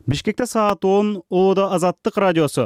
Бишкекте саат 10, Оодо Азаттык радиосу.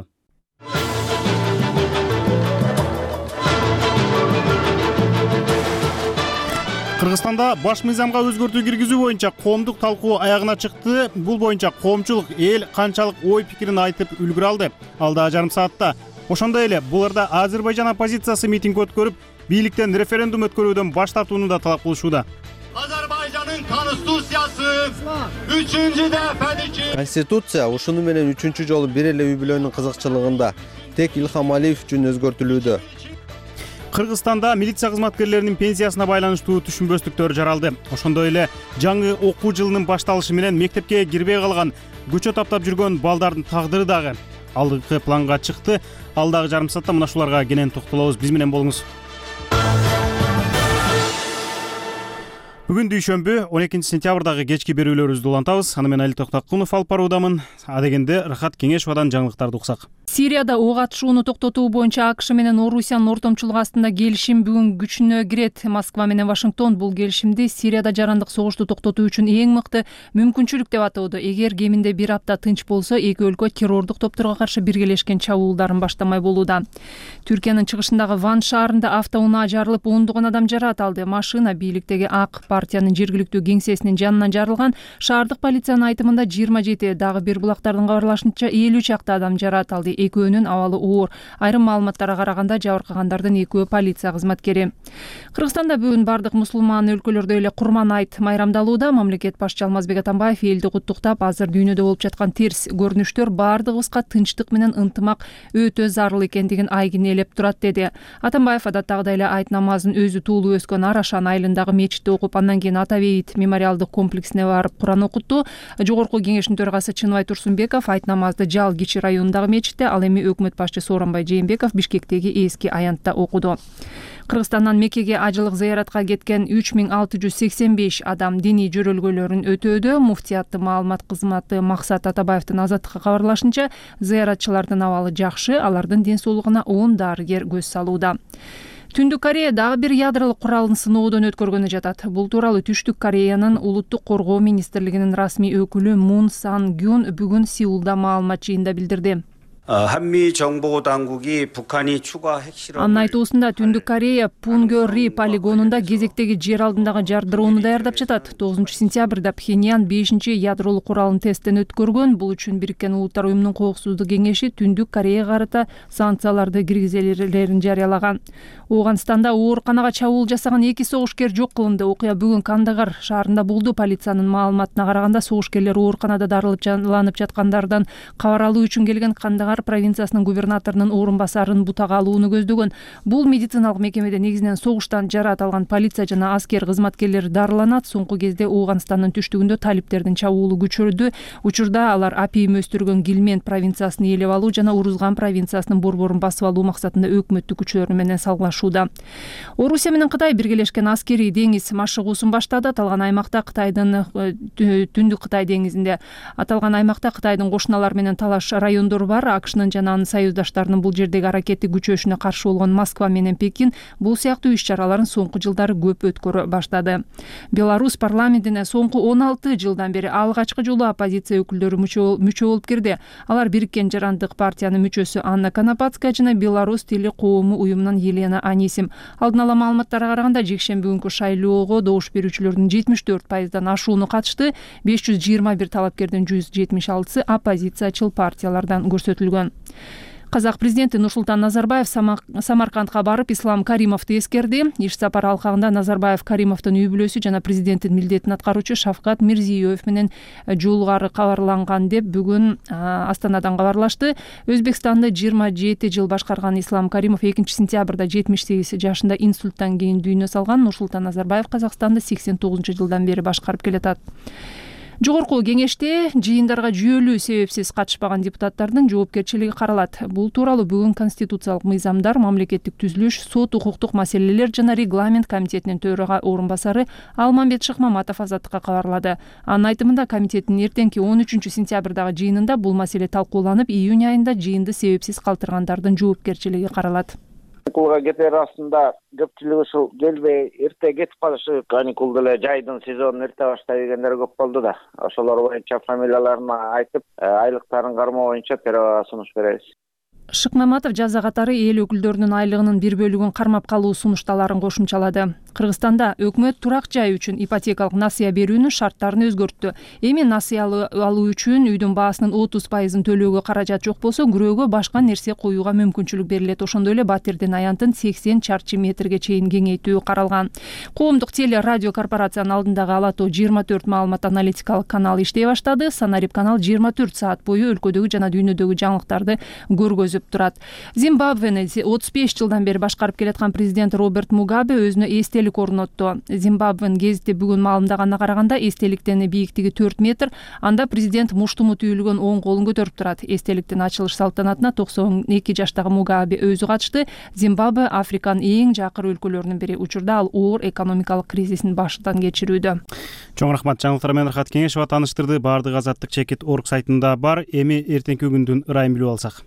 Кыргызстанда баш мыйзамга өзгөртүү киргизүү боюнча коомдук талкуу аягына чыкты. Бул боюнча коомчулук эл канчалык ой пикирин айтып үлгүрө алды. Алдагы жарым саатта. Ошондой эле буларда Азербайжан оппозициясы митинг өткөрүп, бийликтен референдум өткөрүүдөн баш тартууну да талап кылышууда. Azerbaycan'ın konstitusiyası 3. defedeki Конституция ушуну менен 3-чү жолу бир эле үй бүлөнүн кызыкчылыгында тек Илхам Алиев үчүн өзгөртүлүүдө. Кыргызстанда милиция кызматкерлеринин пенсиясына байланыштуу түшүнбөстүктөр жаралды. Ошондой эле жаңы окуу жылынын башталышы менен мектепке кирбей калган, көчө таптап жүргөн балдардын тагдыры дагы алдыңкы планга чыкты. Алдагы жарым саатта мына шуларга кенен токтолобуз. Биз менен болуңуз. Бүгүн дүйшөмбү 12-сентябрдагы кечки берүүлөрүбүздү улантабыз. Аны мен Али Токтакунов алып баруудамын. Адегенде Рахат Кеңешовадан жаңылыктарды уксак. Сирияда ок атышууну токтотуу боюнча АКШ менен Орусиянын ортомчулугу астында келишим бүгүн күчүнө кирет. Москва менен Вашингтон бул келишимди Сирияда жарандык согушту токтотуу үчүн эң мыкты мүмкүнчүлүк деп атоодо. Эгер кеминде бир апта тынч болсо, эки өлкө террордук топторго каршы биргелешкен чабуулдарын баштамай болууда. Түркиянын чыгышындагы Ван шаарында автоунаа жарылып, ондогон адам жаракат алды. Машина бийликтеги ак партиянын жергиликтүү кеңсесинин жанынан жарылган. Шаардык полициянын айтымында 27, дагы бир булактардын кабарлашынча 50 чакты адам жаракат алды. Экөөнүн абалы оор. Айрым маалыматтарга караганда жабыркагандардын экөө полиция кызматкери. Кыргызстанда бүгүн бардык мусулман өлкөлөрдө эле Курман айт майрамдалууда. Мамлекет башчы Алмазбек Атамбаев элди куттуктап, азыр дүйнөдө болуп жаткан терс көрүнүштөр бардыгыбызга тынчтык менен ынтымак өтө зарыл экендигин айгинелеп турат деди. Атамбаев адаттагыдай эле айт намазын өзү туулуп өскөн Арашан айылындагы мечитте окуп, андан кийин Ата Бейит мемориалдык комплексине барып Куран окутту. Жогорку кеңештин төрагасы Чыныбай Турсунбеков айт намазды Жал Кичи районундагы мечитте, ал эми өкмөт башчы Сооронбай Жээнбеков Бишкектеги эски аянтта окуду. Кыргызстандан Меккеге ажылык зыяратка кеткен 3685 адам диний жөрөлгөлөрүн өтөөдө. Муфтияттын маалымат кызматы Максат Атабаевдин Азаттыкка кабарлашынча, зыяратчылардын абалы жакшы, алардын ден соолугуна 10 дарыгер көз салууда. Түндүк Корея дагы бир ядролук куралын сыноодон өткөргөнү жатат. Бул тууралуу Түштүк Кореянын улуттук коргоо министрлигинин расмий өкүлү Мун Сан Гюн бүгүн Сеулда маалымат жыйында билдирди. 한미 정보 당국이 북한이 추가 핵실험을 Анын айтуусунда Түндүк Корея Пунгёри полигонунда кезектеги жер алдындагы жардырууну даярдап жатат. 9-сентябрда Пхеньян 5-ядролук куралын тесттен өткөргөн. Бул үчүн Бириккен Улуттар уюмунун Коопсуздук кеңеши Түндүк Кореяга карата санкцияларды киргизелерин жарыялаган. Ооганстанда ооруканага чабуул жасаган 2 согушкер жок кылынды. Окуя бүгүн Кандагар шаарында болду. Полициянын маалыматына караганда, согушкерлер ооруканада дарылып жанланып жаткандардан кабар алуу үчүн келген Кандагар провинциясынын губернаторунун орун басарын бутага алууну көздөгөн. Бул медициналык мекемеде негизинен согуштан жаракат алган полиция жана аскер кызматкерлери дарыланат. Соңку кезде Ооганстандын түштүгүндө талиптердин чабуулу күчөрдү. Учурда алар апийим өстүргөн Гилмент провинциясын ээлеп алуу жана Урузган провинциясынын борборун басып алуу максатында өкмөттүк күчлөр менен салгылашууда. Орусия менен Кытай биргелешкен аскерий деңиз машыгуусун баштады. Аталган аймакта Кытайдын Түндүк Кытай деңизинде аталган аймакта Кытайдын кошуналар менен талаш райондору бар. АКШнын жана анын союздаштарынын бул жердеги аракети күчөшүнө каршы болгон Москва менен Пекин бул сыяктуу иш-чараларын соңку жылдары көп өткөрө баштады. Беларусь парламентине соңку 16 жылдан бери алгачкы жолу оппозиция өкүлдөрү мүчө болуп кирди. Алар Бириккен жарандык партиянын мүчөсү Анна Конопатская жана Беларусь тили коому уюмунан Елена Анисим. Алдын ала маалыматтарга караганда, жекшемби күнкү шайлоого добуш берүүчүлөрдүн 74%дан ашууну катышты. 521 талапкердин 176-сы оппозициячыл партиялардан көрсөтүлгөн. Казак президенти Нурсултан Назарбаев Самаркандга барып, Ислам Каримовду эскерди. Иш сапар алкагында Назарбаев Каримовдун үй бүлөсү жана президенттин милдетин аткаруучу Шавкат Мирзиёев менен жолугары кабарланган деп бүгүн Астанадан кабарлашты. Өзбекстанды 27 жыл башкарган Ислам Каримов 2-сентябрда 78 жашында инсульттан кийин дүйнө салган. Нурсултан Назарбаев Казакстанды 89 жылдан бери башкарып келатат. Жогорку кеңеште жыйындарга жүйөлүү себепсиз катышпаган депутаттардын жоопкерчилиги каралат. Бул тууралуу бүгүн Конституциялык мыйзамдар, мамлекеттик түзүлүш, сот укуктук маселелер жана регламент комитетинин төрага орун басары Алмамбет Шыкмаматов Азаттыкка кабарлады. Анын айтымында, комитеттин эртеңки 13-сентябрдагы жыйынында бул маселе талкууланып, июнь айында жыйынды себепсиз калтыргандардын жоопкерчилиги каралат. каникулга кетер астында көпчүлүк ушул келбей эрте кетип калышы, каникул деле жайдын сезонун эрте баштай дегендер көп болду да. Ошолор боюнча фамилияларын айтып, айлыктарын кармоо боюнча перебага сунуш беребиз. Шыкмаматов жаза катары эл өкүлдөрүнүн айлыгынын бир бөлүгүн кармап калуу сунушталарын кошумчалады. Кыргызстанда өкмөт турак жай үчүн ипотекалык насыя берүүнүн шарттарын өзгөрттү. Эми насыя алуу үчүн үйдүн баасынын 30%ын төлөөгө каражат жок болсо, күрөөгө башка нерсе коюуга мүмкүнчүлүк берилет. Ошондой эле батирдин аянтын 80 чарчы метрге чейин кеңейтүү каралган. Коомдук теле радио корпорациянын алдындагы Ала Тоо 24 маалымат аналитикалык канал иштей баштады. Санарип канал 24 саат бою өлкөдөгү жана дүйнөдөгү жаңылыктарды көргөзүп турат. Зимбабвени 35 жылдан бери башкарып келаткан президент Роберт Мугабе өзүнө эстелик орнотту. Зимбабвен гезити бүгүн маалымдаганына караганда эстеликтин бийиктиги 4 метр, анда президент муштуму түйүлгөн оң колун көтөрүп турат. Эстеликтин ачылыш салтанатына 92 жаштагы Мугабе өзү катышты. Зимбабве Африканын эң жакыр өлкөлөрүнүн бири. Учурда ал оор экономикалык кризисин башынан кечирүүдө. Чоң рахмат, жаңылыктар менен Рахат Кеңешова тааныштырды. Баардык азаттык чекит орг сайтында бар. Эми эртеңки күндүн ырайын билип алсак.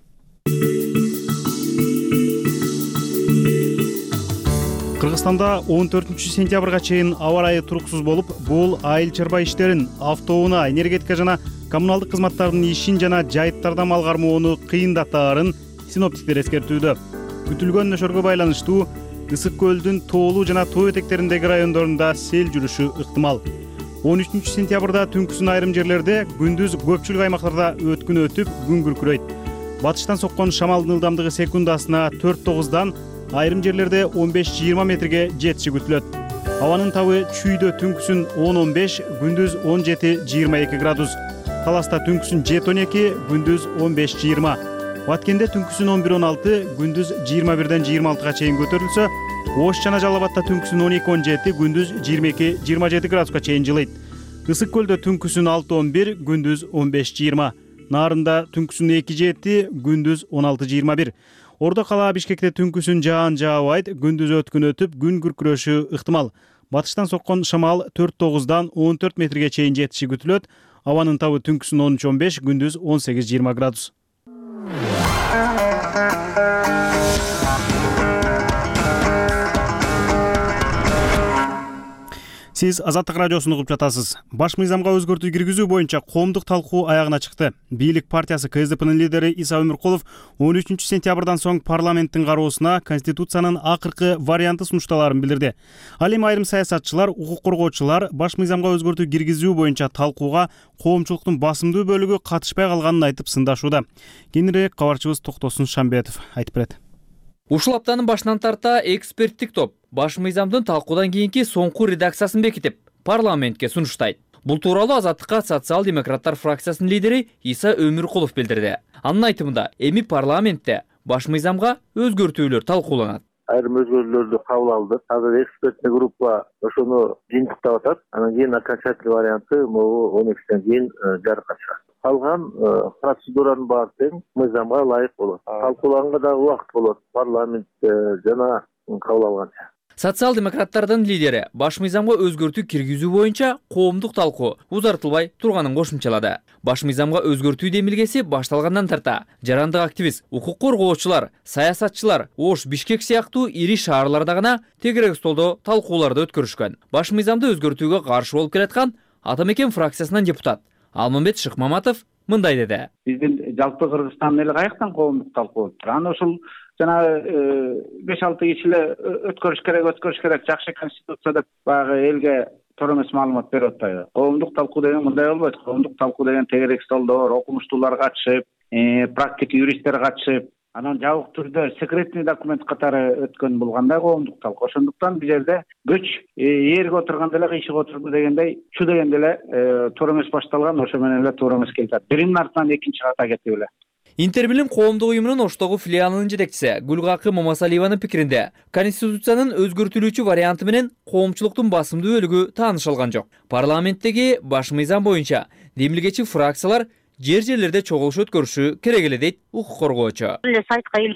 Кыргызстанда 14 сентябрга чейин аба ырайы туруксуз болуп, бул айыл чарба иштерин, автоунаа, энергетика жана коммуналдык кызматтардын ишин жана жайыттарда мал кармоону кыйындатаарын синоптиктер эскертүүдө. Күтүлгөн нөшөргө байланыштуу Ысык көлдүн тоолуу жана тоо этектериндеги райондорунда сел жүрүшү ыктымал. 13 сентябрда түнкүсүн айрым жерлерде, күндүз көпчүлүк аймактарда өткүн өтүп, күн күркүрөйт. Батыштан соккон шамалдын ылдамдыгы секундасына 4-9дан, айрым жерлерде 15-20 метрге жетиши күтүлөт. Абанын табы чүйдө түнкүсүн 10-15, күндүз 17-22 градус. Таласта түнкүсүн 7-12, күндүз 15-20. Баткенде түнкүсүн 11-16, күндүз 21-26 чейин көтөрүлсө, Ош жана Жалал Абадта түнкүсүн 12-17, күндүз 22-27 градуска чейин жылыйт. Ысык көлдө түнкүсүн 6-11, күндүз 15-20. Нарында түнкүсүн 2-7, күндүз 16-21. Ордо кала Бишкекте түнкүсүн жаан жаабайт, күндүз өткүн өтүп, күн күркүрөшү ыктымал. Батыштан соккон шамал 4-9дан 14 метрге чейин жетиши күтүлөт. Абанын табы түнкүсүн 13-15, күндүз 18-20 градус. Сиз Азаттык радиосун угуп жатасыз. Баш мыйзамга өзгөртүү киргизүү боюнча коомдук талкуу аягына чыкты. Бийлик партиясы КСДПнын лидери Иса Өмүркулов 13 сентябрдан соң парламенттин кароосуна Конституциянын акыркы варианты сунушталарын билдирди. Ал эми айрым саясатчылар, укук коргоочулар баш мыйзамга өзгөртүү киргизүү боюнча талкууга коомчулуктун басымдуу бөлүгү катышпай калганын айтып сындашууда. Кененирээк кабарчыбыз Токтосун Шамбетов айтып берет. Ушул аптанын башынан тарта эксперттик топ баш мыйзамдын талкуудан кийинки соңку редакциясын бекитип, парламентке сунуштайт. Бул тууралуу Азаттыкка социал-демократтар фракциясынын лидери Иса Өмүркулов билдирди. Анын айтымында, эми парламентте баш мыйзамга өзгөртүүлөр талкууланат. Айрым өзгөрүүлөрдү кабыл алды. Азыр экспертный группа ошону жыйынтыктап атат. Анан кийин окончательный варианты могу 12-ден кийин жарыкка чыгат. Калган процедуранын баары тең мыйзамга ылайык болот. Талкууланганга да убакыт болот. Парламент жана кабыл алганча. Социал-демократтардын лидери баш мыйзамга өзгөртүү киргизүү боюнча коомдук талкуу узартылбай турганын кошумчалады. Баш мыйзамга өзгөртүү демилгеси башталгандан тарта жарандык активист, укук коргоочулар, саясатчылар Ош, Бишкек сыяктуу ири шаарларда гана тегерек столдо талкууларды өткөрүшкөн. Баш мыйзамды өзгөртүүгө каршы болуп келаткан Ата Мекен фракциясынан депутат Алмамбет Шыкмаматов мындай деди. Биздин жалпы Кыргызстандын эле каяктан коомдук талкуу болуп тур. Аны ушул жана 5-6 киши эле өткөрүш керек, жакшы конституция деп баягы элге туура эмес маалымат берип атпайбы. Коомдук талкуу деген мындай болбойт. Коомдук талкуу деген тегерек столдор, окумуштуулар катышып, практик юристтер катышып, анан жабык түрдө секретный документ катары өткөн болгондой коомдук талкуу. Ошондуктан бул жерде көч ээрге отурганда эле кыйшык отурду дегендей, чу дегенде эле туура эмес башталган, ошо менен эле туура эмес келип атат. Биринин артынан экинчи ката кетип эле. Интербилим коомдук уюмунун Оштогу филиалынын жетекчиси Гүлгакы Момасалиеванын пикиринде, Конституциянын өзгөртүлүүчү варианты менен коомчулуктун басымдуу бөлүгү таанышылган жок. Парламенттеги баш мыйзам боюнча демилгечи фракциялар жерлерде чогулуш өткөрүшү керек эле дейт укук коргоочу. Эле сайтка илип коюп,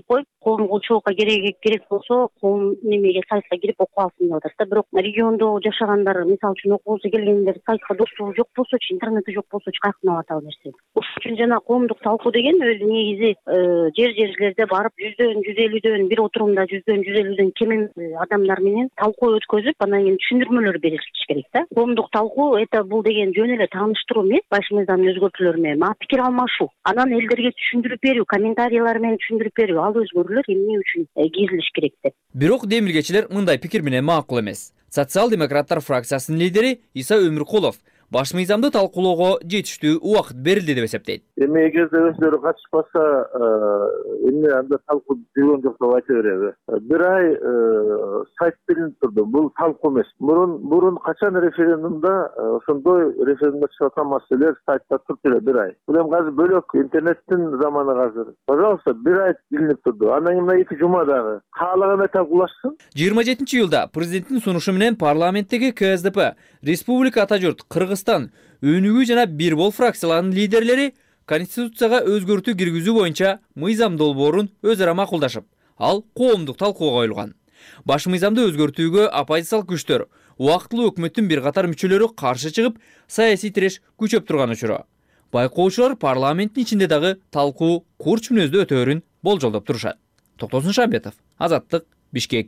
коомчулукка керек болсо коом немеге сайтка кирип окуп алсын деп атат да. Бирок региондо жашагандар, мисалы үчүн окугусу келгендер сайтка доступу жок болсочу, интернети жок болсочу кайкынап атабы нерсе. Ошон үчүн жана коомдук талкуу деген өзү негизи жерлерде барып 100-150 бир отурумда 100-150 кем адамдар менен талкуу өткөзүп, анан кийин түшүндүрмөлөр берилиш керек да. Коомдук талкуу бул деген жөн эле тааныштыруу эмес, баш мыйзамдын өзгөртүүлөрү менен пикир алмашуу, анан элдерге түшүндүрүп берүү, комментарийлер менен түшүндүрүп берүү, ал өзгөрүүлөр эмне үчүн кирилиш керек деп. Бирок демилгечилер мындай пикир менен макул эмес. Социал-демократтар фракциясынын лидери Иса Өмүркулов баш мыйзамды талкуулоого жетиштүү убакыт берилди деп эсептейт. Эми эгерде өздөрү катышпаса, эмне анда талкуу жүргөн жок деп айта береби. Бир ай сайт билинип турду. Бул талкуу эмес. Мурун качан референдумда ошондой референдумда чыгып аткан маселелер сайтта турду эле бир ай. Бул эми азыр бөлөк интернеттин заманы азыр. Пожалуйста, бир ай билинип турду. Андан кийин 2 жума дагы каалагандай талкуулашсын. 27-июлда президенттин сунушу менен парламенттеги КСДП, Республика Ата журт, Кыргызстан, Өнүгүү жана Бирбол фракцияларынын лидерлери Конституцияга өзгөртүү киргизүү боюнча мыйзам долбоорун өз ара макулдашып, ал коомдук талкууга коюлган. Баш мыйзамды өзгөртүүгө оппозициялык күчтөр, убактылуу өкмөттүн бир катар мүчөлөрү каршы чыгып, саясий тиреш күчөп турган учуру. Байкоочулар парламенттин ичинде дагы талкуу курч мүнөздө өтөөрүн болжолдоп турушат. Токтосун Шамбетов, Азаттык, Бишкек.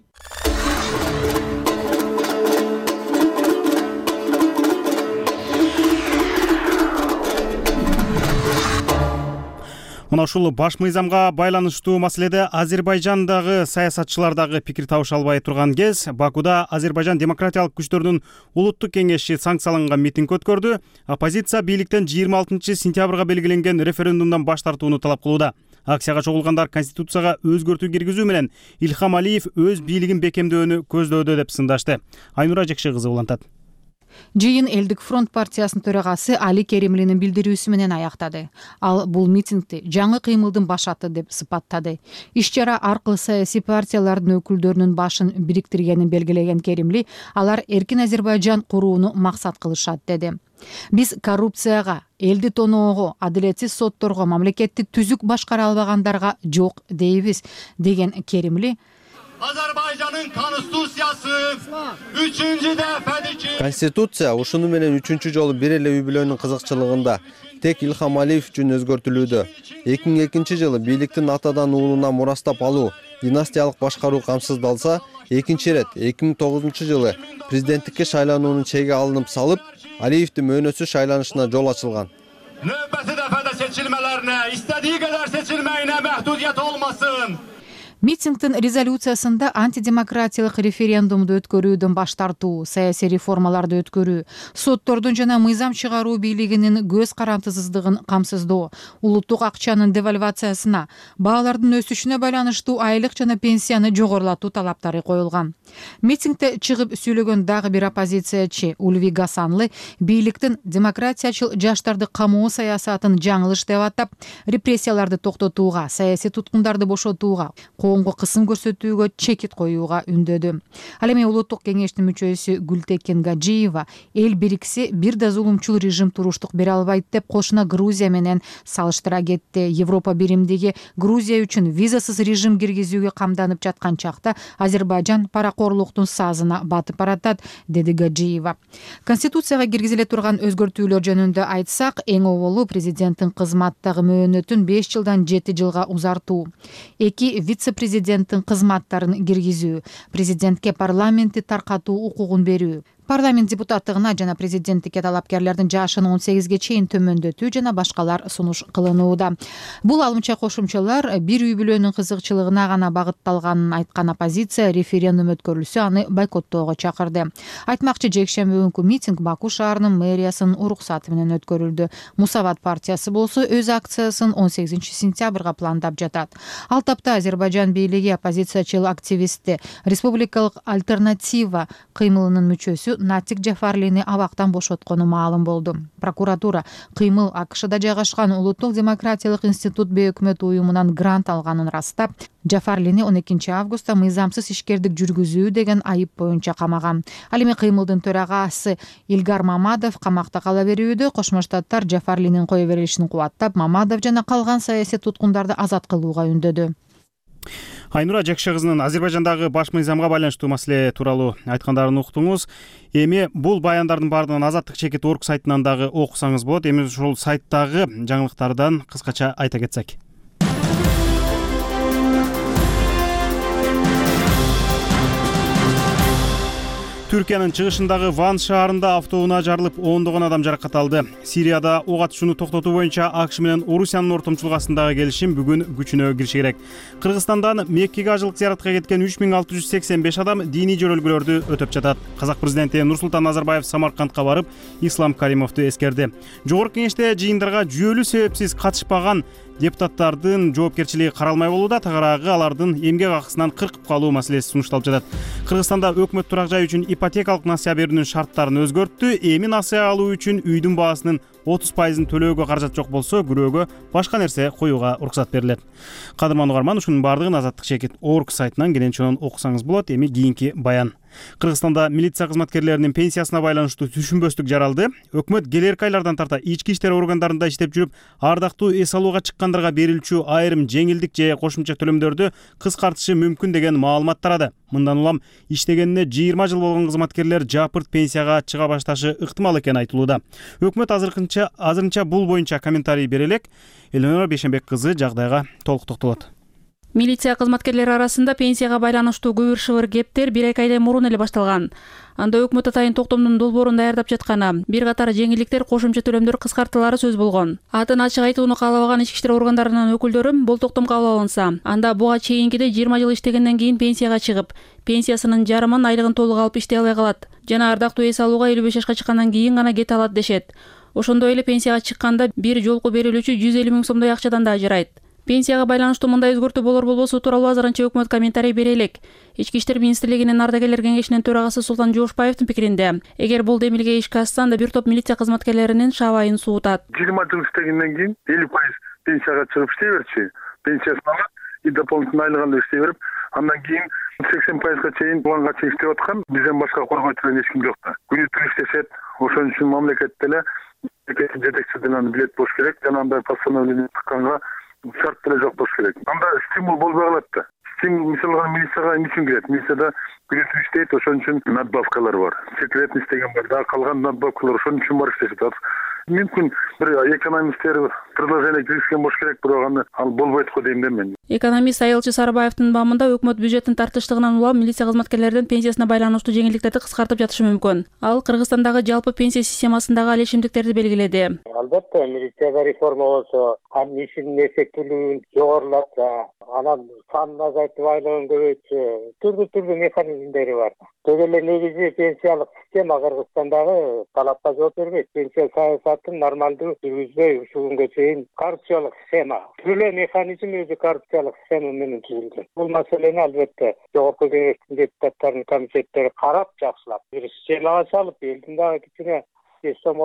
Мына ушул баш мыйзамга байланыштуу маселеде Азербайжандагы саясатчылар дагы пикир табыша албай турган кез, Бакуда Азербайжан демократиялык күчтөрүнүн улуттук кеңеши санкцияланган митинг өткөрдү. Оппозиция бийликтен 26 сентябрга белгиленген референдумдан баш тартууну талап кылууда. Акцияга чогулгандар Конституцияга өзгөртүү киргизүү менен Илхам Алиев өз бийлигин бекемдөөнү көздөөдө деп сындашты. Айнура Жекше кызы улантат. Жыйын Элдик фронт партиясынын төрагасы Али Керимлинин билдирүүсү менен аяктады. Ал бул митингди жаңы кыймылдын башаты деп сыпаттады. Иш-чара аркылуу саясий партиялардын өкүлдөрүнүн башын бириктиргенин белгилеген Керимли, алар эркин Азербайжан курууну максат кылышат деди. Биз коррупцияга, элди тоноого, адилетсиз сотторго, мамлекетти түзүк башкара албагандарга жок дейбиз деген Керимли, Azerbaycan'ın konstitusiyası 3. defedeki Конституция ушуну менен 3-чү жолу бир эле үй бүлөнүн кызыкчылыгында тек Илхам Алиев үчүн өзгөртүлүүдө. 2002 жылы бийликтин атадан уулуна мурастап алуу, династиялык башкаруу камсыздалса, экинчи ирет 2009 жылы президенттикке шайлануунун чеги алынып салып, Алиевдин мөөнөсү шайланышына жол ачылган. nöbeti defede seçilmelerine, istediği kadar seçilmeyine mehdudiyet olmasın. Митингдин резолюциясында антидемократиялык референдумду өткөрүүдөн баш тартуу, саясий реформаларды өткөрүү, соттордун жана мыйзам чыгаруу бийлигинин көз карандысыздыгын камсыздоо, улуттук акчанын девальвациясына, баалардын өсүшүнө байланыштуу айлык жана пенсияны жогорулатуу талаптары коюлган. Митингде чыгып сүйлөгөн дагы бир оппозициячы Ульви Гасанлы бийликтин демократиячыл жаштарды камоо саясатын жаңылыш деп атап, репрессияларды токтотууга, саясий туткундарды бошотууга, коомго кысым көрсөтүүгө чекит коюуга үндөдү. Ал эми улуттук кеңештин мүчөсү Гүлтекин Гаджиева эл бириксе бир да зулумчул режим туруштук бере албайт деп кошуна Грузия менен салыштыра кетти. Европа биримдиги Грузия үчүн визасыз режим киргизүүгө камданып жаткан чакта Азербайжан паракорлуктун сазына батып баратат, деди Гаджиева. Конституцияга киргизиле турган өзгөртүүлөр жөнүндө айтсак, эң оболу президенттин кызматтагы мөөнөтүн 5 жылдан 7 жылга узартуу. 2 вице-президенттин кызматтарын киргизүү, президентке парламентти таркатуу укугун берүү, парламент депутаттыгына жана президенттикке талапкерлердин жашын 18ге чейин төмөндөтүү жана башкалар сунуш кылынууда. Бул алымча кошумчалар бир үй бүлөнүн кызыкчылыгына гана багытталганын айткан оппозиция референдум өткөрүлсө аны бойкоттоого чакырды. Айтмакчы, жекшемби күнкү митинг Баку шаарынын мэриясынын уруксаты менен өткөрүлдү. Мусават партиясы болсо өз акциясын 18 сентябрга пландап жатат. Ал тапта Азербайжан бийлиги оппозициячыл активисти Республикалык альтернатива кыймылынын мүчөсү Натик Джафарлини абактан бошоткону маалым болду. Прокуратура кыймыл АКШда жайгашкан Улуттук демократиялык институт бейөкмөт уюмунан грант алганын ырастап, Джафарлини 12 августта мыйзамсыз ишкердик жүргүзүү деген айып боюнча камаган. Ал эми кыймылдын төрагасы Илгар Мамадов камакта кала берүүдө Кошмо Штаттар Джафарлинин кое берилишин кубаттап, Мамадов жана калган саясий туткундарды азат кылууга үндөдү. Айнура Жекше кызынын Азербайжандагы баш мыйзамга байланыштуу маселе тууралуу айткандарын уктуңуз. Эми бул баяндардын баардыгын Азаттык чекит орг сайтынан дагы окусаңыз болот. Эми ушул сайттагы жаңылыктардан кыскача айта кетсек. Түркиянын чыгышындагы Ван шаарында автоунаа жарылып, ондогон адам жаракат алды. Сирияда ок атышууну токтотуу боюнча АКШ менен Орусиянын ортомчулук астындагы келишим бүгүн күчүнө кириши керек. Кыргызстандан Меккеге ажылык зыяратка кеткен 3685 адам диний жөрөлгөлөрдү өтөп жатат. Казак президенти Нурсултан Назарбаев Самаркандка барып, Ислам Каримовду эскерди. Жогорку кеңеште жыйындарга жүйөлүү себепсиз катышпаган депутаттардын жоопкерчилиги каралмай болууда, тыгараагы алардын эмгек акысынан кыркып калуу маселеси сунушталып жатат. Кыргызстанда өкмөт турак жай үчүн ипотекалык насыя берүүнүн шарттарын өзгөрттү. Эми насыя алуу үчүн үйдүн баасынын 30% төлөөгө каражат жок болсо, күрөөгө башка нерсе коюуга уруксат берилет. Кадырман угарман, ушунун баардыгын Азаттык чекит орг сайтынан кенен окусаңыз болот. Эми кийинки баян. Кыргызстанда милиция кызматкерлеринин пенсиясына байланыштуу түшүнбөстүк жаралды. Өкмөт келерки айлардан тарта ички иштер органдарында иштеп жүрүп, ардактуу эс алууга чыккандарга берилчү айрым жеңилдик же кошумча төлөмдөрдү кыскартышы мүмкүн деген маалымат тарады. Мындан улам иштегенине 20 жыл болгон кызматкерлер жапырт пенсияга чыга башташы ыктымал экени айтылууда. Өкмөт азырынча бул боюнча комментарий бере элек. Элнора Бейшенбек кызы жагдайга толук токтолот. Милиция кызматкерлери арасында пенсияга байланыштуу көбүр-шыбыр кептер 1-2 айдан мурун эле башталган. Анда өкмөт атайын токтомдун долбоорун даярдап жатканы, бир катар жеңилдиктер, кошумча төлөмдөр кыскартуулары сөз болгон. Атын ачык айтууну каалабаган ички иштер органдарынын өкүлдөрү бул токтом кабыл алынса, анда буга чейинкиде 20 жыл иштегенден кийин пенсияга чыгып, пенсиясынын жарымын айлыгын толук алып иштей албай калат. Жана ардактуу эс алууга 55 жашка чыккандан кийин гана кете алат дешет. Ошондой эле пенсияга чыкканда бир жолку берилүүчү 150 000 сомдой акчадан да ажырайт. Пенсияга байланыштуу мындай өзгөртүү болор-болбосу тууралуу азырынча өкмөт комментарий бере элек. Ички иштер министрлигинин ардагерлер кеңешинин төрагасы Султан Жоошбаевдин пикиринде, эгер бул демилге ишке ашса, анда бир топ милиция кызматкерлеринин шабайын суутат. 20 жыл иштегенден кийин 50% пенсияга чыгып иштей берчи, пенсиясын алат и дополнительный айлыгында иштей берип, андан кийин 80%га чейин булганга чейин иштеп аткан, бизден башка коргоочу эч ким жок да. Күнү түнү иштешет, ошон үчүн мамлекет деле жетекчи деле билет болуш керек, жана андай постановление чыкканга шарт деле жок болуш керек. Анда стимул болбой калат да. Стимул мисалга милицияга эмне үчүн кирет? Милицияда күнү иштейт, ошон үчүн надбавкалар бар. Секретный истеген бар, да калган надбавкалар ошон үчүн бар иштешет. Мүмкүн бир экономисттер предложение киришкен болуш керек, бирок аны ал болбойт го дейм да мен. Экономист Айылчы Сарыбаевдин баамында өкмөт бюджеттин тартыштыгынан улам милиция кызматкерлеринин пенсиясына байланыштуу жеңилдиктерди кыскартып жатышы мүмкүн. Ал Кыргызстандагы жалпы пенсия системасындагы алешимдиктерди белгиледи. Албетте, милицияда реформа болсо, анын ишинин эффектүүлүгүн жогорулатса, анан санын азайтып айлыгын көбөйтсө, түрдүү механизмдери бар. Төгө эле негизи пенсиялык система Кыргызстандагы талапка жооп бербейт. Пенсия саясатын нормалдуу жүргүзбөй ушул күнгө чейин коррупциялык система. Түрлүү механизм өзү коррупциялык система менен түзүлгөн. Бул маселени албетте жогорку кеңештин депутаттарынын комитеттери карап жакшылап, бир системага салып, элдин дагы кичине сом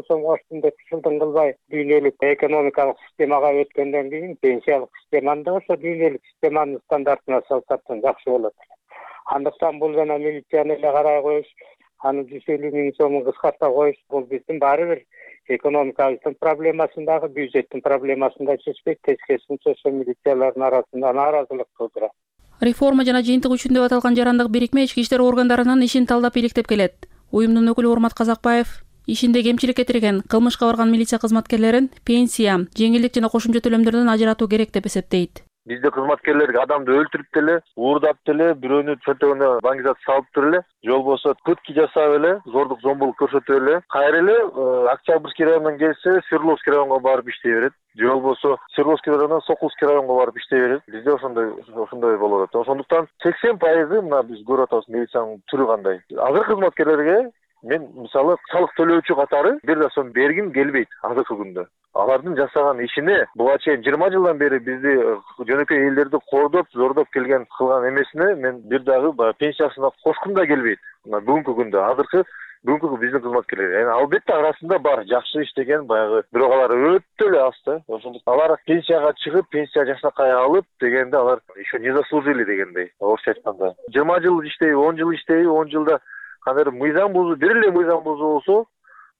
деп жылдын кылбай дүйнөлүк экономикалык системага өткөндөн кийин пенсиялык системаны да ошо дүйнөлүк системанын стандартына салсак жакшы болот. Андыктан бул жана милицияны эле карай коюш, анын 150 000 сомун кыскарта коюш, бул биздин баары бир экономикабыздын проблемасын дагы, бюджеттин проблемасын да чечпейт, тескерисинче ошо милициялардын арасында нааразылык туудурат. Реформа жана жыйынтык үчүн деп аталган жарандык бирикме ички иштер органдарынын ишин талдап иликтеп келет. Уюмдун өкүлү Урмат Казакбаев ишинде кемчилик кетирген, кылмышка барган милиция кызматкерлерин пенсия, жеңилдик жана кошумча төлөмдөрдөн ажыратуу керек деп эсептейт. Бизде кызматкерлер адамды өлтүрүп деле, уурдап деле, бирөөнү чөнтөгүнө баңгизат салып туруп эле, же болбосо пытки жасап эле, зордук зомбулук көрсөтүп эле, кайра эле Октябрьский районунан келсе, Свердловский районго барып иштей берет. Же болбосо Свердловский районунан Сокулский районго барып иштей берет. Бизде ошондой болот. Ошондуктан 80% мына биз көрүп атабыз милициянын түрү кандай. Азыр кызматкерлерге мен мисалы салык төлөөчү катары бир да сом бергим келбейт азыркы күндө. Алардын жасаган ишине буга чейин 20 жылдан бери бизди жөнөкөй элдерди кордоп, зордоп келген кылган эмесине мен бир дагы пенсиясына кошкум да келбейт. Мына бүгүнкү күндө бүгүнкү биздин кызматкерлер. Албетте арасында бар жакшы иштеген баягы, бирок алар өтө эле аз да. Ошондуктан алар пенсияга чыгып, пенсия жашнакай алып дегенде алар еще не заслужили дегендей. Орусча айтканда 20 жыл иштейби, 10 жыл иштейби, 10 жылда кандайдыр мыйзам бузуу, бир эле мыйзам бузуу болсо,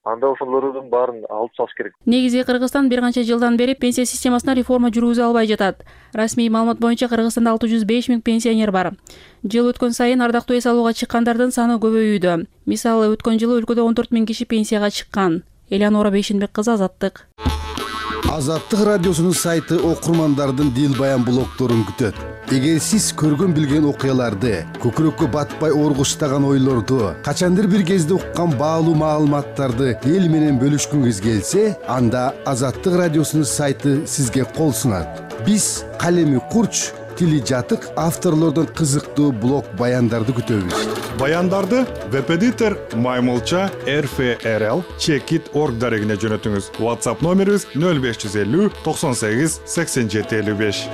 анда ошолордун баарын алып салыш керек. Негизи Кыргызстан бир канча жылдан бери пенсия системасына реформа жүргүзө албай жатат. Расмий маалымат боюнча Кыргызстанда 605 000 пенсионер бар. Жыл өткөн сайын ардактуу эс алууга чыккандардын саны көбөйүүдө. Мисалы, өткөн жылы өлкөдө 14 000 киши пенсияга чыккан. Элеонора Бейшенбек кызы, Азаттык. Азаттык радиосунун сайты окурмандардын дил баян блогдорун күтөт. Эгер сиз көргөн билген окуяларды, көкүрөккө батпай оргуштаган ойлорду, качандыр бир кезде уккан баалуу маалыматтарды эл менен бөлүшкүңүз келсе, анда Азаттык радиосунун сайты сизге кол сунат. Биз калеми курч, тили жатык авторлордун кызыктуу блог баяндарды күтөбүз. Баяндарды веб-эдитор Маймылча RFRL Checkit.org дарегине жөнөтүңүз. WhatsApp номерибиз 0550 98 87 55.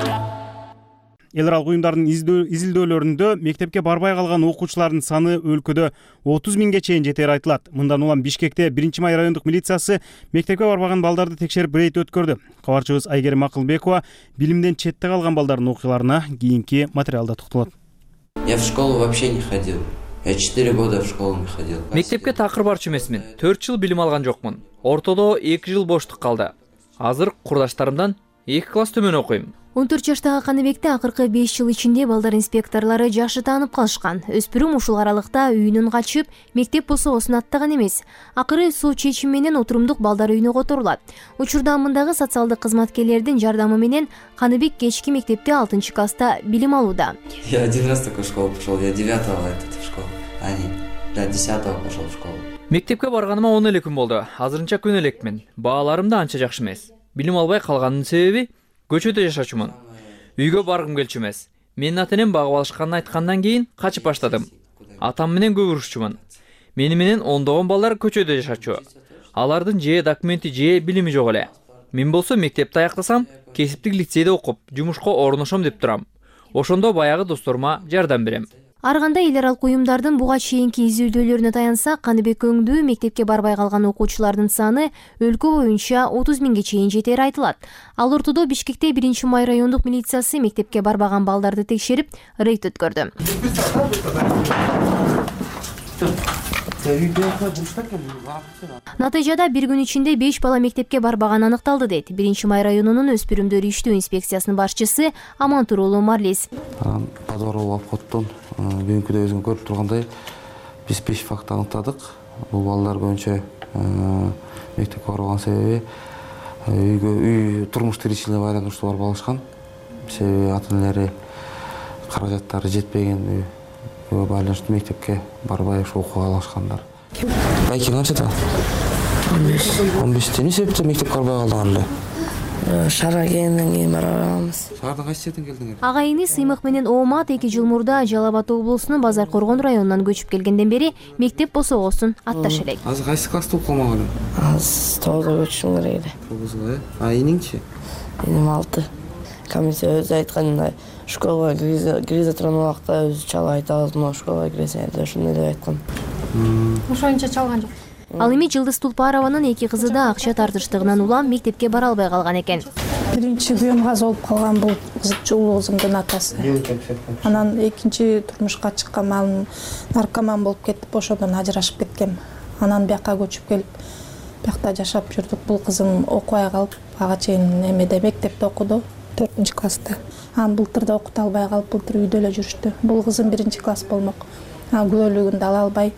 Эл аралык уюмдардын изилдөөлөрүндө мектепке барбай калган окуучулардын саны өлкөдө 30 000ге чейин жетери айтылат. Мындан улам Бишкекте 1-май райондук милициясы мектепке барбаган балдарды текшерип рейд өткөрдү. Кабарчыбыз Айгерим Акылбекова билимден четте калган балдардын окуяларына кийинки материалда токтолот. Я в школу вообще не ходил. Я 4 года в школу не ходил. Мектепке такыр барчу эмесмин. 4 жыл билим алган жокмун. Ортодо 2 жыл боштук калды. Азыр курдаштарымдан 2 класс төмөн окуйм. 14 жаштагы Каныбекте акыркы 5 жыл ичинде балдар инспекторлору жакшы таанып калышкан. Өспүрүм ушул аралыкта үйүнөн качып, мектеп босогосун аттаган эмес. Акыры сот чечими менен отурумдук балдар үйүнө которулат. Учурда мындагы социалдык кызматкерлердин жардамы менен Каныбек кечки мектепте 6-класста билим алууда. Я 1 раз только в школу пошел. Я 9-го в школу. А нет, 10-го пошел в школу. Мектепке барганыма 10 эле күн болду. Азырынча күн элекмин. Бааларым да анча жакшы эмес. Билим албай калганын себеби көчөдө жашачумун. Үйгө баргым келчү эмес. Менин ата-энем багып алышканын айткандан кийин качып баштадым. Атам менен көп урушчумун. Мени менен ондогон балдар көчөдө жашачу. Алардын же документи же билими жок эле. Мен болсо мектепти аяктасам, кесиптик лицейде окуп, жумушка орношом деп турам. Ошондо баягы досторума жардам берем. Ар кандай эл аралык уюмдардын буга чейинки изилдөөлөрүнө таянсак, Каныбек өңдүү мектепке барбай калган окуучулардын саны өлкө боюнча 30 000ге чейин жетери айтылат. Ал ортодо Бишкекте 1-май райондук милициясы мектепке барбаган балдарды текшерип, рейд өткөрдү. Натыйжада бир күн ичинде 5 бала мектепке барбаган аныкталды дейт 1-май районунун өспүрүмдөр иштөө инспекциясынын башчысы Амантурулу Марлис. Подворовый обходтон бүгүнкү да өзүң көрүп тургандай биз 5 факт аныктадык. Бул балдар боюнча мектепке барган себеби үй турмуш тиричилигине байланыштуу барып алышкан. Себеби ата-энелери каражаттары жетпеген байланыштуу мектепке барбай окууга алышкандар. Айки канчада? 15. Эмне себептен мектепке барбай калдыңар эле? Шаарга келгенден кийин бара алабыз. Шаардан кайсы жерден келдиңер? Агайыны Сыймык менен Оомат 2 жыл мурда Жалал Абад облусунун Базар Коргон районунан көчүп келгенден бери мектеп босогосун атташ элек. Азыр кайсы класста окуп калмак элең? Азыр 9-го көчүшүм керек эле. 9-го, А эниңчи? Эним 6. Комиссия өзү айткандай, школага кире турган убакта өзү чала айтабыз, но школага киресең деп ошондой деп айткан. Ошончо чалган жок. Ал эми Жылдыз Тулпарованын 2 кызы да акча тартыштыгынан улам мектепке бара албай калган экен. Биринчи күйөөм газ болуп калган бул улуу кызымдын атасы. Анан экинчи турмушка чыккан малым наркоман болуп кетип, ошондон ажырашып кеткем. Анан бияка көчүп келип, биякта жашап жүрдүк. Бул кызым окубай калып, ага чейин эмеде мектепте окуду, 4-класста. Анан былтыр да окута албай калып, былтыр үйдө эле жүрүштү. Бул кызым 1-класс болмок. Күбөлүгүн да ала албай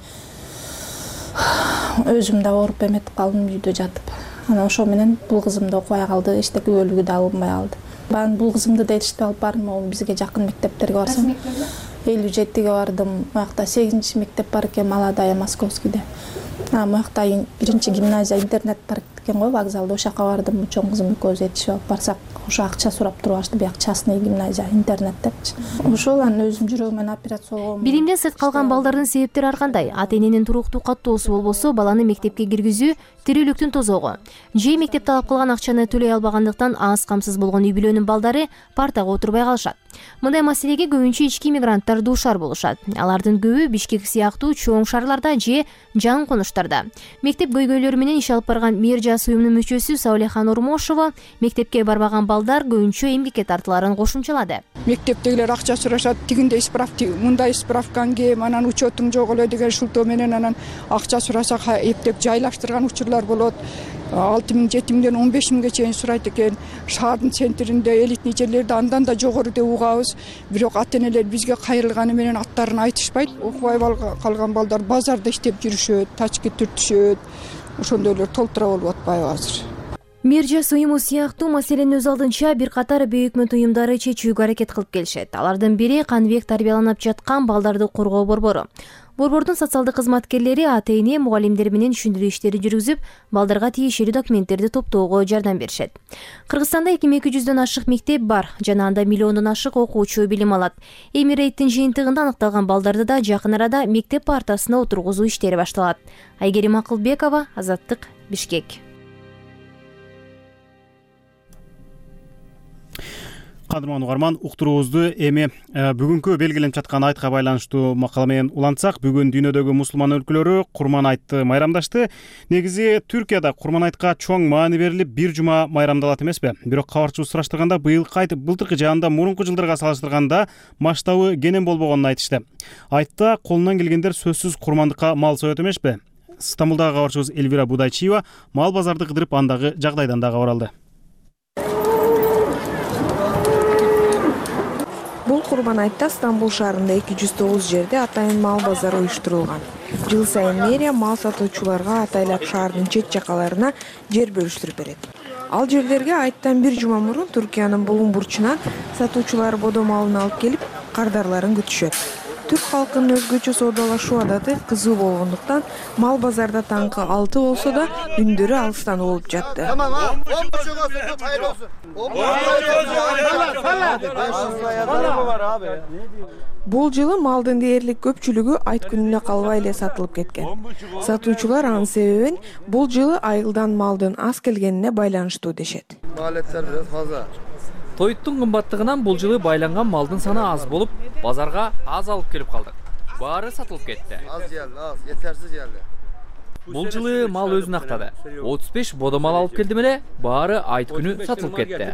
өзүм да ооруп эметип калдым үйдө жатып. Анан ошо менен бул кызым да окубай калды, эчтеке күбөлүгү да алынбай калды. Мен бул кызымды да эриштип алып бардым, бизге жакын мектептерге барсам. 57-ге бардым. Буякта 8-чи мектеп бар экен, Молодая Московскийде. Буякта 1-чи гимназия интернет бар экен го, вокзалда ошака бардым. Чоң кызым экөөбүз этишип алып барсак, ошо акча сурап турбашты, бияк частный гимназия, интернет депчи. Ошол анан өзүм жүрөгүмөн операция болгом. Билимден сырт калган балдардын себептери ар кандай? Ата-эненин туруктуу каттоосу болбосо, баланы мектепке киргизүү тирүүлүктүн тозогу. Же мектеп талап кылган акчаны төлөй албагандыктан аз камсыз болгон үй бүлөнүн балдары партага отурбай калышат. Мындай маселеге көбүнчө ички мигранттар дуушар болушат. Алардын көбү Бишкек сыяктуу чоң шаарларда же жаңы конуштар баштырды. Мектеп көйгөйлөрү менен иш алып барган Мээржас уюмунун мүчөсү Саулехан Урмошова мектепке барбаган балдар көбүнчө эмгекке тартыларын кошумчалады. Мектептегилер акча сурашат, тигиндей справка, мындай справкаң кем, анан учетуң жок эле деген шылтоо менен анан акча сурасак эптеп жайлаштырган учурлар болот. 6 миң, 7 миңден 15 миңге чейин сурайт экен. Шаардын центринде элитный жерлерде андан да жогору деп угабыз. Бирок ата-энелер бизге кайрылганы менен аттарын айтышпайт. Окубай калган балдар базарда иштеп жүрүшөт, тачки түртүшөт. Ошондойлор толтура болуп атпайбы азыр. Мээржас уюму сыяктуу маселени өз алдынча бир катар бейөкмөт уюмдары чечүүгө аракет кылып келишет. Алардын бири Каныбек тарбияланып жаткан балдарды коргоо борбору. Борбордун социалдык кызматкерлери ата-эне мугалимдер менен түшүндүрүү иштери жүргүзүп, балдарга тиешелүү документтерди топтоого жардам беришет. Кыргызстанда 2200дөн ашык мектеп бар жана анда миллиондон ашык окуучу билим алат. Эми рейдтин жыйынтыгында аныкталган балдарды да жакын арада мектеп партасына отургузуу иштери башталат. Айгерим Акылбекова, Азаттык, Бишкек. Кадырман угарман, уктуруубузду эми бүгүнкү белгиленип жаткан айтка байланыштуу макала менен улантсак, бүгүн дүйнөдөгү мусулман өлкөлөрү Курман айтты майрамдашты. Негизи Түркияда Курман айтка чоң маани берилип, бир жума майрамдалат эмеспи? Бирок кабарчыбыз сураштырганда, быйылкы айт былтыркы же анда мурунку жылдарга салыштырганда масштабы кенен болбогонун айтышты. Айтта колунан келгендер сөзсүз курмандыкка мал соет эмеспи? Стамбулдагы кабарчыбыз Эльвира Будайчиева мал базарды кыдырып андагы жагдайдан да кабар алды. Бул Курман айтта Стамбул шаарында 209 жерде атайын мал базары уюштурулган. Жыл сайын мэрия мал сатуучуларга атайлап шаардын чет жакаларына жер бөлүштүрүп берет. Ал жерлерге айттан бир жума мурун Түркиянын булуң бурчунан сатуучулар бодо малын алып келип, кардарларын күтүшөт. Түрк халкынын өзгөчө соодалашуу адаты кызуу болгондуктан мал базарда таңкы 6 болсо да үндөрү алыстан угулуп жатты. Бул жылы малдын дээрлик көпчүлүгү айт күнүнө калбай эле сатылып кеткен. Сатуучулар анын себебин бул жылы айылдан малдын аз келгенине байланыштуу дешет. Тоюттун кымбаттыгынан бул жылы байланган малдын саны аз болуп, базарга аз алып келип калдык. Баары сатылып кетти. Аз келди, аз, жетерсиз келди. Бул жылы мал өзүн актады. 35 бодо мал алып келдим эле, баары айт күнү сатылып кетти.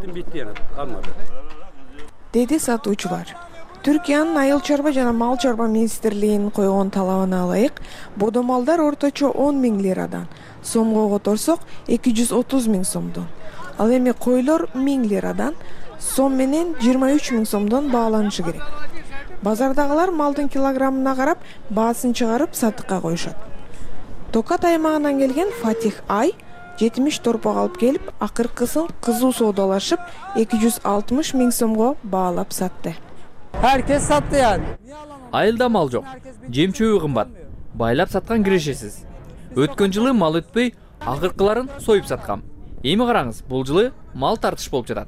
Деди сатуучулар. Түркиянын айыл чарба жана мал чарба министрлигинин койгон талабына ылайык, бодо малдар орточо 10 миң лирадан, сомго которсок 230 миң сомдон. Ал эми койлор 1000 лирадан, сом менен 23 миң сомдон бааланышы керек. Базардагылар малдын килограммына карап, баасын чыгарып сатыкка коюшат. Токат аймагынан келген Фатих Ай 70 торпок алып келип, акыркысын кызуу соодалашып 260 миң сомго баалап сатты. Herkes sattı yani. Айылда мал жок, жем чөбү кымбат. Байлап саткан кирешесиз. Өткөн жылы мал өтпөй, акыркыларын союп саткам. Эми караңыз, бул жылы мал тартыш болуп жатат.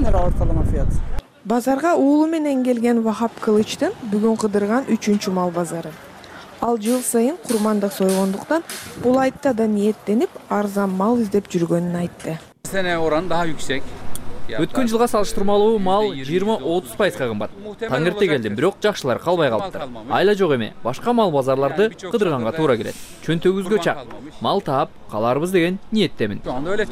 Базарга уулу менен келген Вахап Кылычтын бүгүн кыдырган 3-чү мал базары. Ал жыл сайын курмандык сойгондуктан бул айтта да ниеттенип арзан мал издеп жүргөнүн айтты. Sene oran daha yüksek. Өткөн жылга салыштырмалуу мал 20-30% кымбат. Таң эрте келдим, бирок жакшылар калбай калыптыр. Айла жок эми, башка мал базарларды кыдырганга туура келет. Чөнтөгүбүзгө чак. Мал таап каларбыз деген ниеттемин.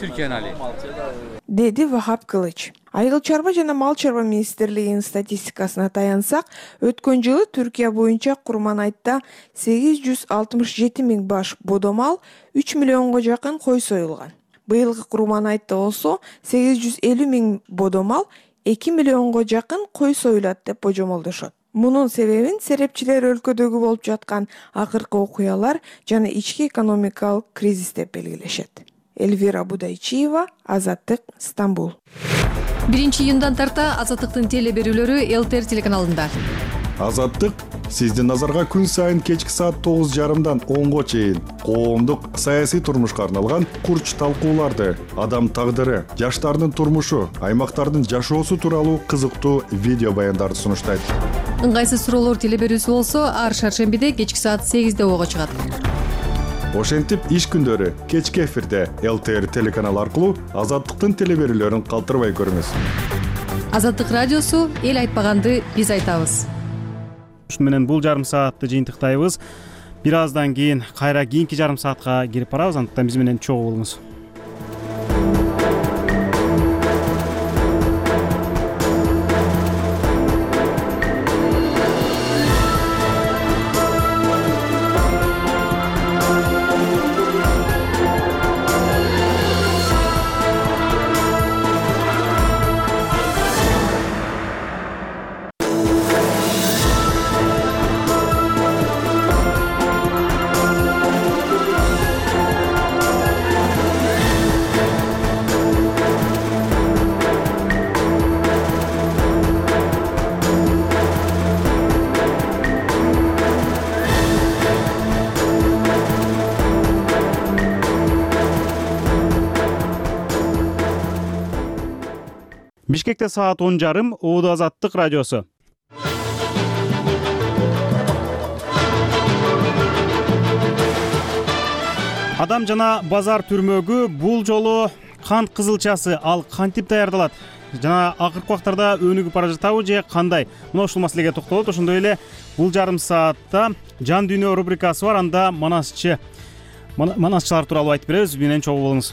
Деди Вахап Кылыч. Айыл чарба жана мал чарба министрлигинин статистикасына таянсак, өткөн жылы Түркия боюнча Курман айтта 867 миң баш бодо мал, 3 миллионго жакын кой союлган. Быйылгы Курман айтта болсо 850 миң бодо мал, 2 миллионго жакын кой союлат деп божомолдошот. Мунун себебин серепчилер өлкөдөгү болуп жаткан акыркы окуялар жана ички экономикалык кризис деп белгилешет. Эльвира Будайчиева, Азаттык, Стамбул. 1-июндан тарта Азаттыктын теле берүүлөрү ЛТР телеканалында. Азаттык сиздин назарга күн сайын кечки саат 9:30дан 10го чейин коомдук саясий турмушка арналган курч талкууларды, адам тагдыры, жаштардын турмушу, аймактардын жашоосу тууралуу кызыктуу видео баяндарды сунуштайт. Ыңгайсыз суроолор теле берүүсү болсо ар шаршембиде кечки саат 8де ого чыгат. Ошентип иш күндөрү кечки эфирде ЛТР телеканалы аркылуу Азаттыктын теле берүүлөрүн калтырбай көрүңүз. Азаттык радиосу эл айтпаганды биз айтабыз. Менен бул жарым саатты жыйынтыктайбыз. Бир аздан кийин кайра кийинки жарым саатка кирип барабыз, андыктан биз менен чогуу болуңуз. Бишкекте саат 10:30, Ооду Азаттык радиосу. Адам жана базар түрмөгү бул жолу кант кызылчасы, ал кантип даярдалат? Жана акыркы убактарда өнүгүп бара жатабы же кандай? Мына ушул маселеге токтолот. Ошондой эле бул жарым саатта Жан дүйнө рубрикасы бар, анда манасчылар тууралуу айтып беребиз. Менен чогуу болуңуз.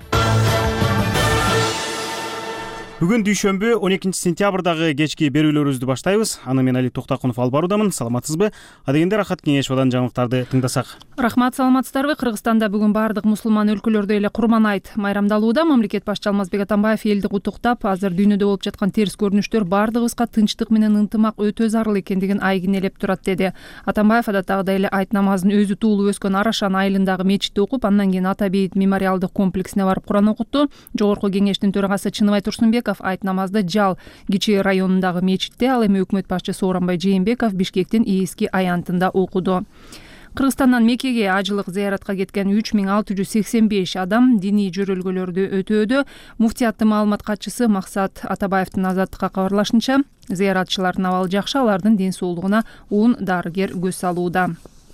Бүгүн дүйшөмбү 12 сентябрдагы кечки берүүлөрүбүздү баштайбыз. Аны мен Али Токтакунов алып баруудамын. Саламатсызбы? Адегенде Рахат Кеңешовдон жаңылыктарды тыңдасак. Рахмат, саламатсыздарбы? Кыргызстанда бүгүн баардык мусулман өлкөлөрдө эле Курман айт майрамдалууда. Мамлекет башчы Алмазбек Атамбаев элди куттуктап, азыр дүйнөдө болуп жаткан терс көрүнүштөр баардыгыбызга тынчтык менен ынтымак өтө зарыл экендигин айгинелеп турат деди. Атамбаев адаттагыдай эле айт намазын өзү туулуп өскөн Арашан айылындагы мечитте окуп, андан кийин Ата бейит мемориалдык комплексине барып Куран окутту. Жогорку кеңештин төрагасы Чыныбай Турсунбеков айт намазды Жал Кичи районундагы мечитте, ал эми өкмөт башчысы Сооронбай Жээнбеков Бишкектин Ийиски аянтында окуду. Кыргызстандан Меккеге ажылык зыяратка кеткен 3685 адам диний жөрөлгөлөрдү өтөөдө. Муфтияттын маалымат катчысы Максат Атабаевдин Азаттыкка кабарлашынча, зыяратчылардын абалы жакшы, алардын ден соолугуна 10 дарыгер көз салууда.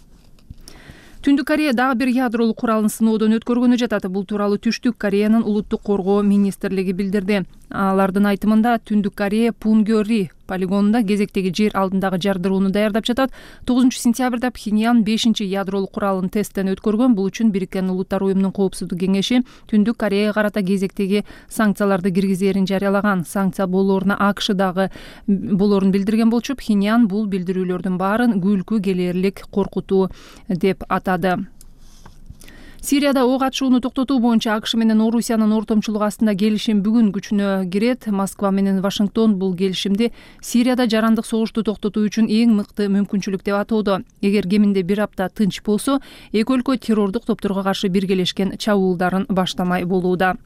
Түндүк Корея дагы бир ядролук куралын сыноодон өткөргөнү жатат. Бул тууралуу Түштүк Кореянын улуттук коргоо министрлиги билдирди. Алардын айтымында Түндүк Корея Пунгёри полигонунда кезектеги жер алдындагы жардырууну даярдап жатат. 9 сентябрда Пхеньян 5 ядролук куралын тесттен өткөргөн. Бул үчүн Бириккен Улуттар уюмунун коопсуздук кеңеши Түндүк Кореяга карата кезектеги санкцияларды киргизерин жарыялаган. Санкция болооруна АКШ дагы болоорун билдирген болчу. Пхеньян бул билдирүүлөрдүн баарын күлкү келерлик коркутуу деп атады. Сирияда ок атышууну токтотуу боюнча АКШ менен Орусиянын ортомчулугу астында келишим бүгүн күчүнө кирет. Москва менен Вашингтон бул келишимди Сирияда жарандык согушту токтотуу үчүн эң мыкты мүмкүнчүлүк деп атоодо. Эгер кеминде бир апта тынч болсо, эки өлкө террордук топторго каршы биргелешкен чабуулдарын баштамай болууда.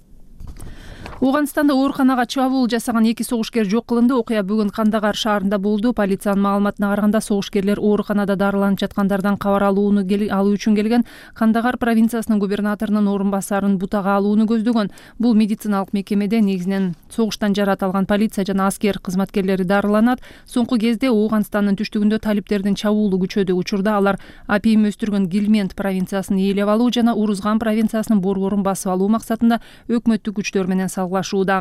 Ооганстанда ооруканага чабуул жасаган 2 согушкер жок кылынды. Окуя бүгүн Кандагар шаарында болду. Полициянын маалыматына караганда согушкерлер ооруканада дарыланып жаткандардан кабар алуу үчүн келген. Кандагар провинциясынын губернаторунун орун басарын бутага алууну көздөгөн. Бул медициналык мекемеде негизинен согуштан жарат алган полиция жана аскер кызматкерлери дарыланат. Соңку кезде Ооганстандын түштүгүндө талиптердин чабуулу күчөдү. Учурда алар апийим өстүргөн Гилмент провинциясын ээлеп алуу жана Урузган провинциясынын борборун басып алуу максатында өкмөттүк күчтөр менен салгылашууда.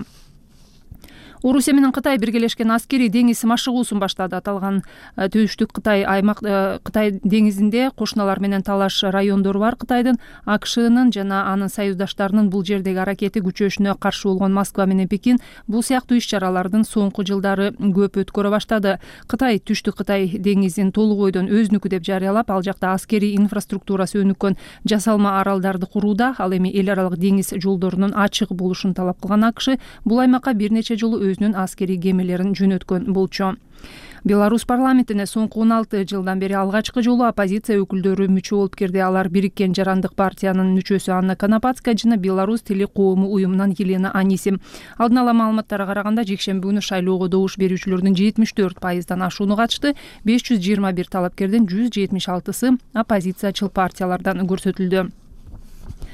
Орусия менен Кытай биргелешкен аскери деңиз машыгуусун баштады. Аталган Түштүк Кытай Кытай деңизинде кошуналар менен талаш райондору бар. Кытайдын, АКШнын жана анын союздаштарынын бул жердеги аракети күчөшүнө каршы болгон Москва менен Пекин бул сыяктуу иш-чаралардын соңку жылдары көп өткөрө баштады. Кытай Түштүк Кытай деңизин толук ойдон өзүнүкү деп жарыялап, ал жакта аскери инфраструктурасы өнүккөн жасалма аралдарды курууда. Ал эми эл аралык деңиз жолдорунун ачык болушун талап кылган АКШ бул аймакка бир нече жолу өзүнүн аскери кемелерин жөнөткөн болчу. Беларусь парламентине соңку 16 жылдан бери алгачкы жолу оппозиция өкүлдөрү мүчө болуп кирди. Алар Бириккен жарандык партиянын мүчөсү Анна Конопатская жана Беларусь тили коому уюмунан Елена Анисим. Алдын ала маалыматтарга караганда жекшемби күнү шайлоого добуш берүүчүлөрдүн 74% ашууну катышты. 521 талапкердин 176сы оппозициячыл партиялардан көрсөтүлдү.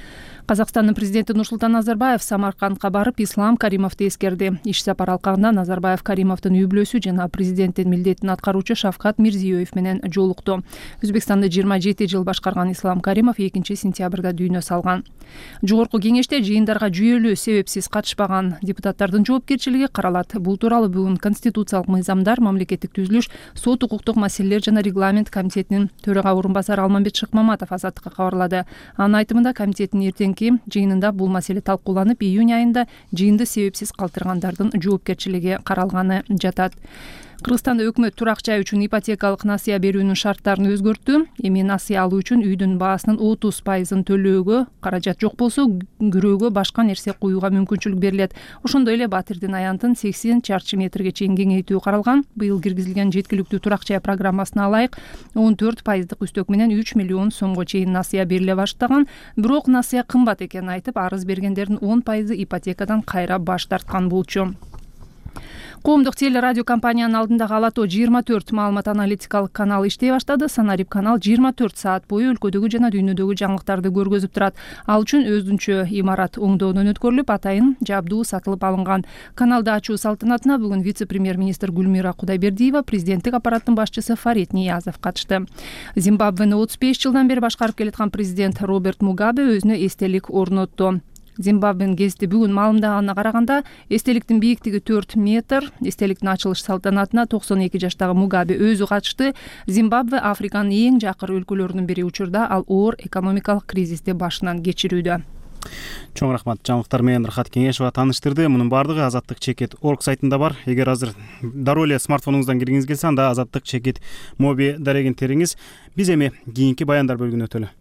Казакстандын президенти Нурсултан Назарбаев Самаркандка барып Ислам Каримовду эскерди. Иш сапар алкагында Назарбаев Каримовдун үй бүлөсү жана президенттин милдетин аткаруучу Шавкат Мирзиёев менен жолукту. Өзбекстанды 27 жыл башкарган Ислам Каримов 2-сентябрда дүйнө салган. Жогорку кеңеште жыйындарга жүйөлүү себепсиз катышпаган депутаттардын жоопкерчилиги каралат. Бул тууралуу бүгүн Конституциялык мыйзамдар, мамлекеттик түзүлүш, сот укуктук маселелер жана регламент комитетинин төрага орун басары Алмамбет Шыкмаматов Азаттыкка кабарлады. Анын айтымында комитеттин эртеңки жыйынында бул маселе талкууланып, июнь айында жыйынды себепсиз калтыргандардын жоопкерчилиги каралганы жатат. Кыргызстанда өкмөт турак жай үчүн ипотекалык насыя берүүнүн шарттарын өзгөрттү. Эми насыя алуу үчүн үйдүн баасынын 30% төлөөгө, каражат жок болсо күрөөгө башка нерсе коюуга мүмкүнчүлүк берилет. Ошондой эле Батирдин аянтын 80 чарчы метрге чейин кеңейтүү каралган. Быйыл киргизилген жеткиликтүү турак жай программасына ылайык 14% үстөк менен 3 миллион сомго чейин насыя бериле баштаган. Бирок насыя кымбат экенин айтып, арыз бергендердин 10% ипотекадан кайра баш тарткан болчу. Коомдук телерадио компаниянын алдындагы Алато 24 маалымат аналитикалык канал иштей баштады. Санарип канал 24 саат бою өлкөдөгү жана дүйнөдөгү жаңылыктарды көргөзүп турат. Ал үчүн өзүнчө имарат оңдоодон өткөрүлүп, атайын жабдуу сатылып алынган. Каналды ачуу салтанатына бүгүн вице-премьер-министр Гүлмира Кудайбердиева, президенттик аппараттын башчысы Фарид Ниязов катышты. Зимбабвени 35 жылдан бери башкарып келаткан президент Роберт Мугабе өзүнө эстелик орнотту. Зимбабвенин гезити бүгүн маалымдаганына караганда, эстеликтин бийиктиги 4 метр. Эстеликтин ачылыш салтанатына 92 жаштагы Мугабе өзү катышты. Зимбабве Африканын эң жакыр өлкөлөрүнүн бири учурда ал оор экономикалык кризисти башынан кечирүүдө. Чоң рахмат. Жаңылыктар менен Рахат Кеңешова тааныштырды. Мунун бардыгы Азаттык чекит орг сайтында бар. Эгер азыр дароо эле смартфонуңуздан киргиңиз келсе, анда Азаттык чекит моби дарегин териңиз. Биз эми кийинки баяндар бөлүгүнө өтөлү.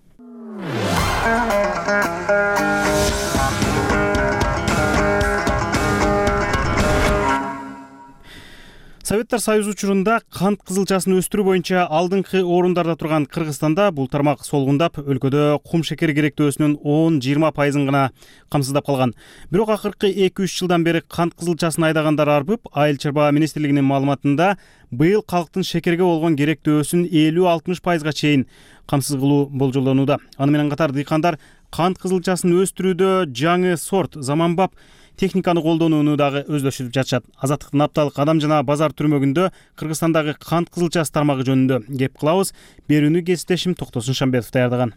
Советтер Союзу учурунда кант кызылчасын өстүрүү боюнча алдыңкы орундарда турган Кыргызстанда бул тармак солгундап, өлкөдө кум шекер керектөөсүнүн 10-20% гана камсыздап калган. Бирок акыркы 2-3 жылдан бери кант кызылчасын айдагандар арбып, Айыл чарба министрлигинин маалыматында быйыл калктын шекерге болгон керектөөсүн 50-60% чейин камсыз кылуу болжолдонууда. Аны менен катар дыйкандар кант кызылчасын өстүрүүдө жаңы сорт, заманбап техниканы колдонууну дагы өздөштүрүп жатышат. Азаттыктын апталык адам жана базар түрмөгүндө Кыргызстандагы кант кызылчасы тармагы жөнүндө кеп кылабыз. Берүүнү кесиптешим Токтосун Шамбетов даярдаган.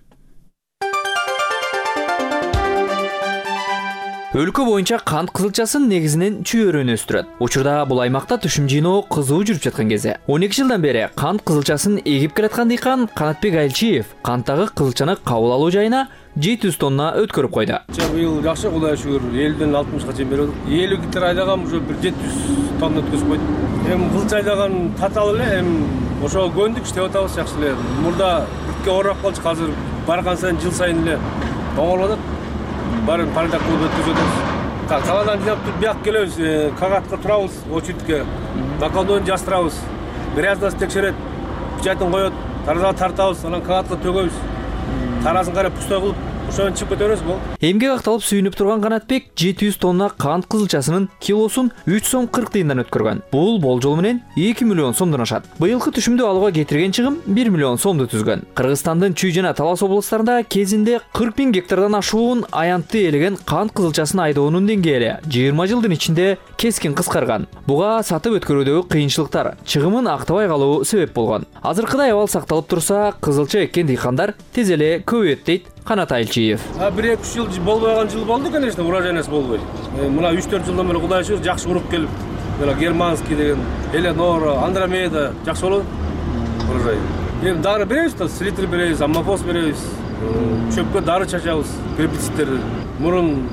Өлкө боюнча кант кызылчасын негизинен чүйөрөнү өстүрөт. Учурда бул аймакта түшүм жыйноо кызуу жүрүп жаткан кезде. 12 жылдан бери кант кызылчасын эгип келаткан дыйкан Канатбек Айылчиев канттагы кызылчаны кабыл алуу жайына 700 тонна өткөрүп койду. Быйыл жакшы, Кудайга шүгүр, 50ден 60га чейин берип атат. 50 гектар айдаган уже 700 тонна өткөзүп койдук. Эми кызылча айдаган таталы эле, эми ошого көндүк, иштеп атабыз жакшы эле. Мурда бутка оорап калчу, азыр барган сайын жыл сайын эле оңолуп атат. Барын порядок кылып өткөзүп атабыз. Каладан жинап туруп бияк келебиз, кагатка турабыз, очередке. Наколдон жастырабыз. Гряздасын текшерет, печатын коет, таразага тартабыз, анан кагатка төгөбүз. Тарасын карап пустой кылып, ошону чыгып кетебиз бул. Эмгек акталып сүйүнүп турган Канатбек 700 тонна кант кызылчасынын килосун 3 сом 40 тыйындан өткөргөн. Бул болжол менен 2 миллион сомдон ашат. Быйылкы түшүмдү алууга кетирген чыгым 1 миллион сомду түзгөн. Кыргызстандын Чүй жана Талас облустарында кезинде 40 000 гектардан ашуун аянтты элеген кант кызылчасын айдоонун деңгээли 20 жылдын ичинде кескин кыскарган. Буга сатып өткөрүүдөгү кыйынчылыктар чыгымын актабай калуу себеп болгон. Азыркыдай абал сакталып турса, кызылча эккен дыйкандар тез эле көбөйөт дейт Канат Айылчиев. 1-2 жыл болбогон жыл болду, конечно, урожай нерсе болбой. Мына 3-4 жылдан бери Кудай шүгүр жакшы уруп келип, мына Германский деген, Эленора, Андромеда жакшы болот урожай. Эми дары беребиз да, селитр беребиз, аммофос беребиз, чөпкө дары чачабыз, гербицидтерди. Мурун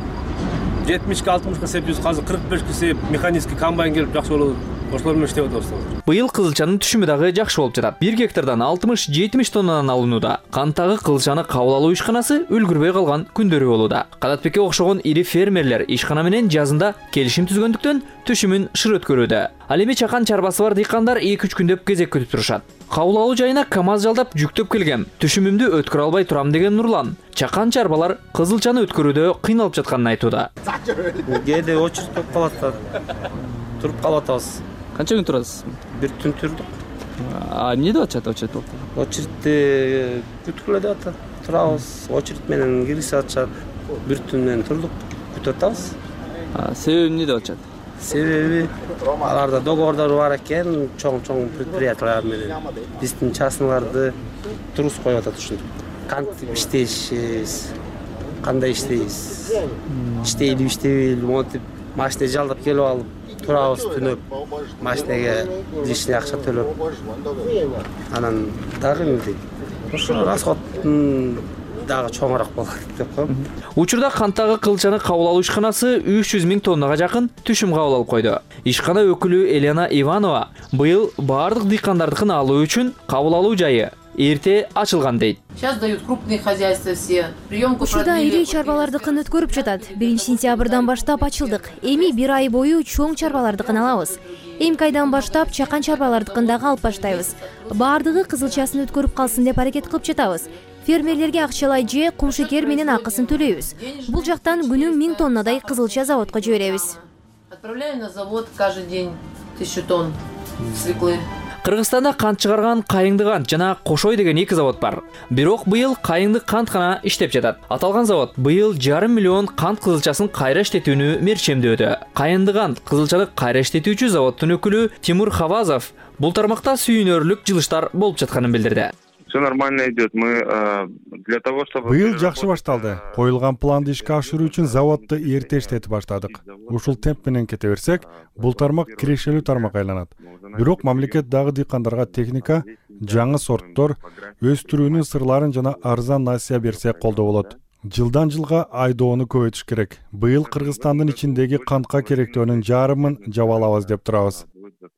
70-60га сеппиз, азыр 45ге сеп, механический комбайн келип жакшы болот. Ошолор менен иштеп атабыз. Быйыл кызылчанын түшүмү дагы жакшы болуп жатат. 1 гектардан 60-70 тоннадан алынууда. Канттагы кызылчаны кабыл алуу ишканасы үлгүрбөй калган күндөрү болууда. Канатбекке окшогон ири фермерлер ишкана менен жазында келишим түзгөндүктөн түшүмүн шыр өткөрүүдө. Ал эми чакан чарбасы бар дыйкандар 2-3 күндөп кезек күтүп турушат. Кабыл алуу жайына КАМАЗ жалдап жүктөп келгем. Түшүмүмдү өткөрө албай турам деген Нурлан. Чакан чарбалар кызылчаны өткөрүүдө кыйналып жатканын айтууда. Кээде очередь болуп калат. Туруп калып атабыз. Канча күн турасыз? Бир түн турдук. Эмне деп атышат очередь болуп? Очередти күткүлө деп атат. Турабыз. Очередь менен киргизип атышат. Бүртүн менен турдук, күтүп атабыз. Себеби эмне деп атышат? Себеби аларда договордор бар экен, чоң предприятиялар менен. Биздин частныйларды турус коюп атат ушинтип. Кантип иштейбиз, кандай иштейбиз, иштейли иштебейли, монтип машина жалдап келип алып, турабыз түнөп, машинеге лишний акча төлөп. Анан дагы эмне? Ошо расходтун дагы чоңураак болот деп коем. Учурда канттагы кызылчаны кабыл алуу ишканасы 300 000 тоннага жакын түшүм кабыл алып койду. Ишкана өкүлү Елена Иванова быйыл бардык дыйкандардыкын алуу үчүн кабыл алуу жайы эрте ачылган дейт. Сейчас дают крупные хозяйства все. Приемку Ушуда ири чарбалардыкын өткөрүп жатат. 1-сентябрдан баштап ачылдык. Эми 1 ай бою чоң чарбалардыкын алабыз. Эмки айдан баштап чакан чарбалардыкын дагы алып баштайбыз. Бардыгы кызылчасын өткөрүп калсын деп аракет кылып жатабыз. Фермерлерге акчалай же кумшекер менен акысын төлөйбүз. Бул жактан күнү 1000 тоннадай кызылча заводко жиберебиз. Отправляем на завод каждый день 1000 тонн свеклы. Кыргызстанда кант чыгарган Кайыңды кант жана Кошой деген 2 завод бар. Бирок быйыл Кайыңды кант гана иштеп жатат. Аталган завод быйыл 5,5 миллион кант кызылчасын кайра иштетүүнү мерчемдөдө. Кайыңды кант кызылчаны кайра иштетүүчү заводдун өкүлү Тимур Хавазов бул тармакта сүйүнөрлүк жылыштар болуп жатканын билдирди. Все нормально идет. Мы для того, чтобы... Быйыл жакшы башталды. Коюлган планды ишке ашыруу үчүн заводду эрте иштетип баштадык. Ушул темп менен кете берсек, бул тармак кирешелүү тармак айланат. Бирок мамлекет дагы дыйкандарга техника, жаңы сорттор, өстүрүүнүн сырларын жана арзан насыя берсе колдоо болот. Жылдан жылга айдоону көбөйтүш керек. Быйыл Кыргызстандын ичиндеги кантка керектөөнүн жарымын жаба алабыз деп турабыз.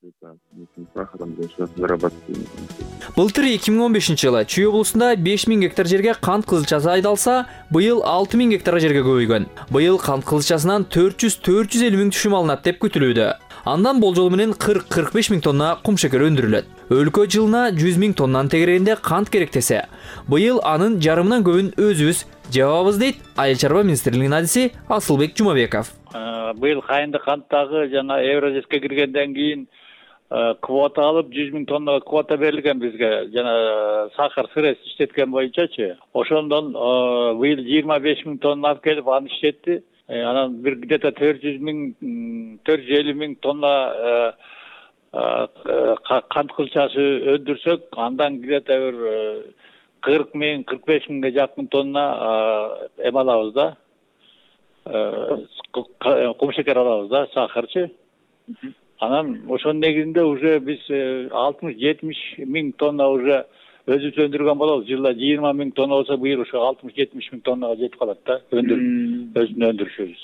Былтыр 2015 жылы Чүй облусунда 5000 гектар жерге кант кызылчасы айдалса, быйыл 6000 гектар жерге көбөйгөн. Быйыл кант кызылчасынан 400-450 миң түшүм алынат деп күтүлүүдө. Андан болжол менен 40-45 миң тонна кумшекер өндүрүлөт. Өлкө жылына 100 миң тоннанын тегерегинде кант керектесе, быйыл анын жарымынан көбүн өзүбүз жабабыз дейт Айыл чарба министрлигинин адиси Асылбек Жумабеков. Быйыл Кайыңды канттагы жана Евразиске киргенден кийин квота алып 100 миң тонна квота берилген бизге жана сахар сырес иштеткен боюнчачы. Ошондон быйыл 25 миң тонна алып келип аны иштетти. Анан бир где-то 450 миң тонна кант кызылчасы өндүрсөк, андан где-то бир 40 миң 45 миңге жакын тонна эме алабыз да. Кумшекер алабыз да, сахарчы. Анан ошонун негизинде уже биз 60-70 миң тонна уже өзүбүз өндүргөн болобуз. Жылда 20 миң тонна болсо, быйыл ошо 60-70 миң тоннага жетип калат да, өзүнүн өндүрүшүбүз.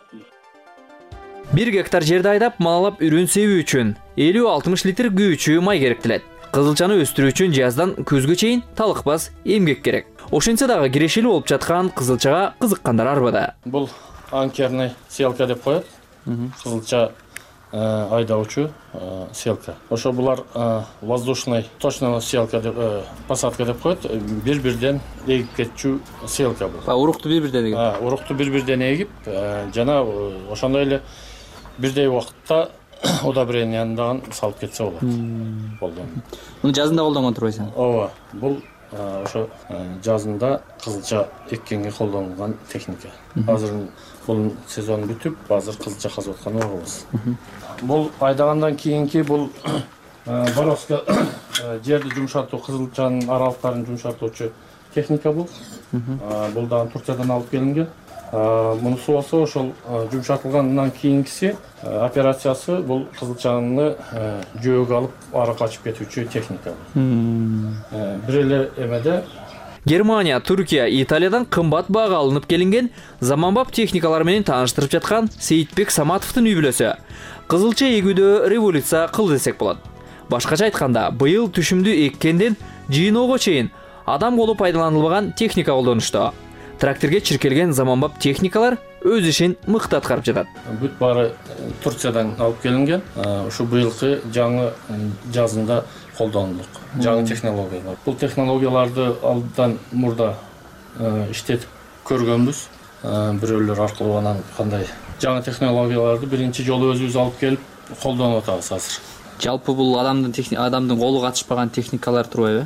1 гектар жерди айдап малалап үрүн себүү үчүн 50-60 литр күйүүчү май керектелет. Кызылчаны өстүрүү үчүн жаздан күзгө чейин талыкпас эмгек керек. Ошентсе дагы кирешелүү болуп жаткан кызылчага кызыккандар арбада. Бул анкерный селка деп коет. Кызылча айдаучу селка. Ошо булар воздушный точно селка деп посадка деп коет. Бир-бирден эгип кетчү селка бул. Урукту бир-бирден эгип. Урукту бир-бирден эгип, жана ошондой эле бирдей убакытта удобренияны дагы салып кетсе болот. Муну жазында колдонгон турбайсың? Ооба. Бул ошо жазында кызылча эккенге колдонулган техника. Азыр бул сезон бүтүп, азыр кызылча казып атканы барабыз. Бул айдагандан кийинки бул бороска жерди жумшартуу, кызылчанын аралыктарын жумшартуучу техника бул. Бул дагы Турциядан алып келинген. Мунусу болсо ошол жумшартылгандан кийинкиси операциясы бул кызылчаны жөөгө алып ары качып кетүүчү техника. Бир эле эмеде Германия, Түркия, Италиядан кымбат баага алынып келинген заманбап техникалар менен тааныштырып жаткан Сейитбек Саматовдун үй бүлөсү кызылча эгүүдө революция кылды десек болот. Башкача айтканда, быйыл түшүмдү эккенден жыйноого чейин адам колу пайдаланылбаган техника колдонушту. Тракторге чиркелген заманбап техникалар өз ишин мыкты аткарып жатат. Бүт баары Турциядан алып келинген. Ушу быйылкы жаңы жазында колдонулдук. Жаңы технологиялар. Бул технологияларды алдан мурда иштетип көргөнбүз. Бирөөлөр аркылуу анан кандай жаңы технологияларды биринчи жолу өзүбүз алып келип колдонуп атабыз азыр. Жалпы бул адамдын колу катышпаган техникалар турбайбы?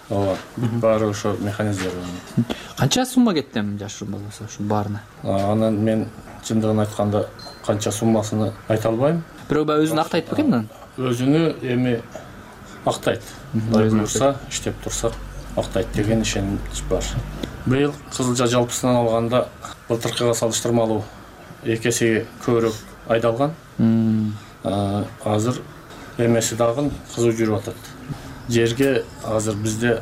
ооба бүт баары ошо механизмдер. Канча сумма кетти эми жашыруун болбосо ушунун баарына? Анан мен чындыгын айтканда канча суммасыны айта албайм. Бирок баягы өзүн актайт бекен анан? Өзүнү эми актайт. Буюрса, иштеп турса актайт деген ишенич бар. Быйыл Кызылча жалпысынан алганда былтыркыга салыштырмалуу 2 эсеге көбүрөөк айдалган. Азыр эмеси дагы кызуу жүрүп атат. Жерге азыр бизде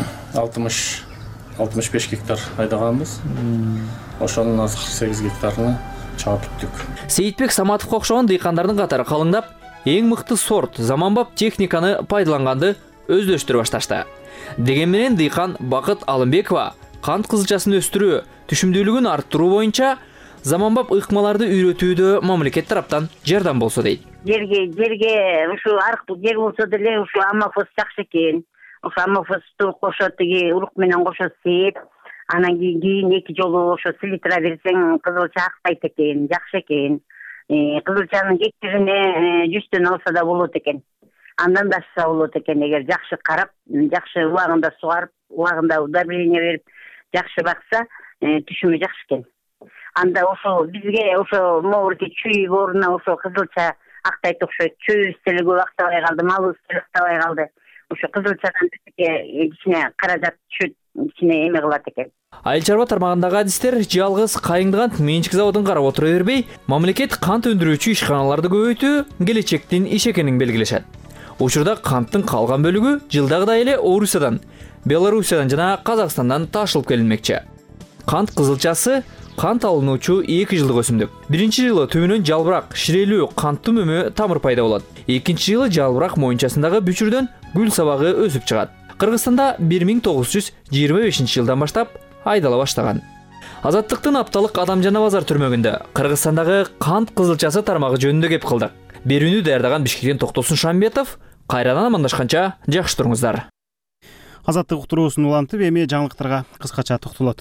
60-65 гектар айдаганбыз. Ошонун азыр 48 гектарыны чаап бүттүк. Сейитбек Саматовго окшогон дыйкандардын катары калыңдап, эң мыкты сорт, заманбап техниканы пайдаланганды өздөштүрө башташты. Деген менен дыйкан Бакыт Алымбекова кант кызылчасын өстүрүү, түшүмдүүлүгүн арттыруу боюнча заманбап ыкмаларды үйрөтүүдө мамлекет тараптан жардам болсо дейт. Жерге ушу арыктуу жер болсо деле ушу аммофос жакшы экен. Ушу аммофосту кошо тиги урук менен кошо сээп, анан кийин 2 жолу ошо селитра берсең кызылча актайт экен, жакшы экен. Кызылчанын кечирине 100төн алса да болот экен. Андан да ашса болот экен, эгер жакшы карап, жакшы убагында сугарып, убагында удобрение берип, жакшы бакса, түшүмү жакшы экен. Анда ошо бизге ошо могурки чүй ордуна ошо кызылча актайт окшойт. Чүйүбүз деле көп актабай калды, малыбыз деле актабай калды. Ошо кызылчадан кичине каражат түшөт, кичине эме кылат экен. Айыл чарба тармагындагы адистер жалгыз Кайыңды менчик заводун карап отура бербей, мамлекет кант өндүрүүчү ишканаларды көбөйтүү келечектин иши экенин белгилешет. Учурда канттын калган бөлүгү жылдагыдай эле Орусиядан, Белоруссиядан жана Казакстандан ташылып келинмекчи. Кант кызылчасы кант алынуучу 2 жылдык өсүмдүк. Биринчи жылы түбүнөн жалбырак, ширелүү, канттуу мөмө тамыр пайда болот. Экинчи жылы жалбырак моюнчасындагы бүчүрдөн гүл сабагы өсүп чыгат. Кыргызстанда 1925 жылдан баштап айдала баштаган. Азаттыктын апталык адам жана базар түрмөгүндө Кыргызстандагы кант кызылчасы тармагы жөнүндө кеп кылдык. Берүүнү даярдаган Бишкектен Токтосун Шамбетов, кайрадан амандашканча жакшы туруңуздар. Азаттык уктуруусун улантып, эми жаңылыктарга кыскача токтолот.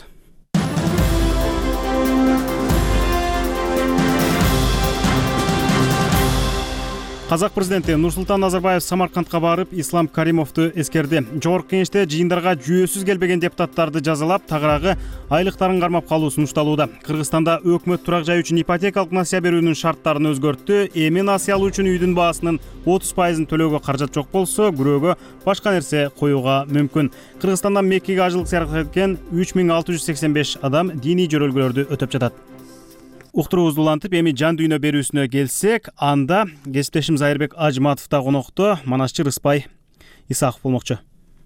Казак президенти Нурсултан Назарбаев Самаркандка барып, Ислам Каримовду эскерди. Жогорку кеңеште жыйындарга жүйөсүз келбеген депутаттарды жазалап, тагыраагы айлыктарын кармап калуу сунушталууда. Кыргызстанда өкмөт турак жай үчүн ипотекалык насыя берүүнүн шарттарын өзгөрттү. Эми насыя алуу үчүн үйдүн баасынын 30%-ын төлөөгө каражат жок болсо, күрөөгө башка нерсе коюуга мүмкүн. Кыргызстандан Меккеге ажылык саякат эткен 3685 адам диний жөрөлгөлөрдү өтөп жатат. Уктуруубузду улантып, эми жан дүйнө берүүсүнө келсек, анда кесиптешим Зайырбек Ажматов да конокто, манашчы Рыспай Исаков болмокчу.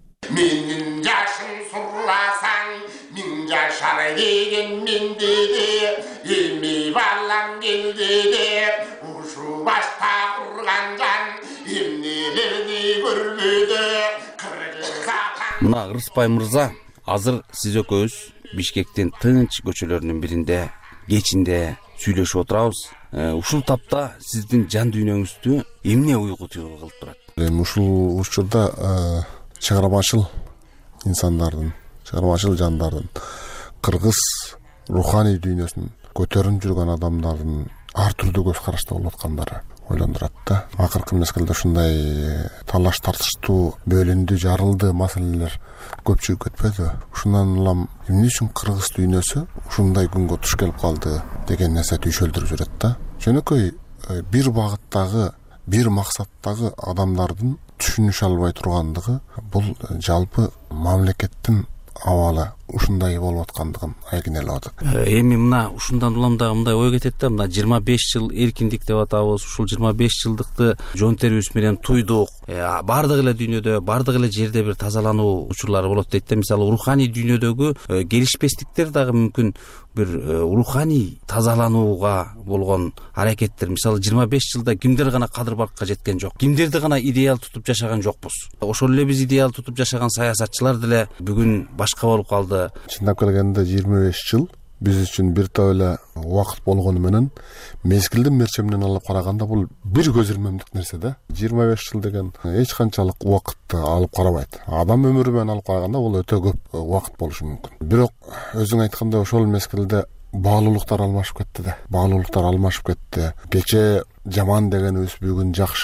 Менин жашым сурласаң, мен жашар деген мен деди, эми балам келди, ушу башта курган жан, эмнелерди көрбөдү, Кыргызстан. Мына Рыспай мырза, азыр сиз экөөбүз Бишкектин тынч көчөлөрүнүн биринде кечинде сүйлөшүп отурабыз. Ушул тапта сиздин жан дүйнөңүздү эмне уйгу түйгү кылып турат? Ушул учурда чыгармачыл инсандардын, чыгармачыл жандардын, кыргыз руханий дүйнөсүн көтөрүп жүргөн адамдардын ар түрдүү көз карашта болуп аткандары ойлондурат да. Акыркы мезгилде ушундай талаш тартыштуу, бөлүндү, жарылды маселелер көпчүгүп кетпеди. Ушундан улам эмне үчүн кыргыз дүйнөсү ушундай күнгө туш келип калды деген нерсе түйшөлдүрүп жүрөт да. Жөнөкөй бир багыттагы, бир максаттагы адамдардын түшүнүшө албай тургандыгы бул жалпы мамлекеттин абалы ушундай болуп аткандыгын айгинелеп атат. Эми мына ушундан улам да мындай ой кетет да, мына 25 жыл эркиндик деп атабыз. Ушул 25 жылдыкты жон терибиз менен туйдук. Бардык эле дүйнөдө, бардык эле жерде бир тазалануу учурлары болот дейт да. Мисалы руханий дүйнөдөгү келишпестиктер дагы мүмкүн бир руханий тазаланууга болгон аракеттер. Мисалы 25 жылда кимдер гана кадыр баркка жеткен жок, кимдерди гана идеал тутуп жашаган жокпуз. Ошол эле биз идеал тутуп жашаган саясатчылар деле бүгүн башка болуп калды. Чындап келгенде 25 жыл биз үчүн бир топ эле убакыт болгону менен мезгилдин мерчеминен алып караганда бул бир көз ирмемдик нерсе да. 25 жыл деген эч канчалык убакытты алып карабайт. Адам өмүрү менен алып караганда бул өтө көп убакыт болушу мүмкүн. Бирок өзүң айткандай ошол мезгилде баалуулуктар алмашып кетти да. Баалуулуктар алмашып кетти. Кече жаман дегенибиз бүгүн жакшы,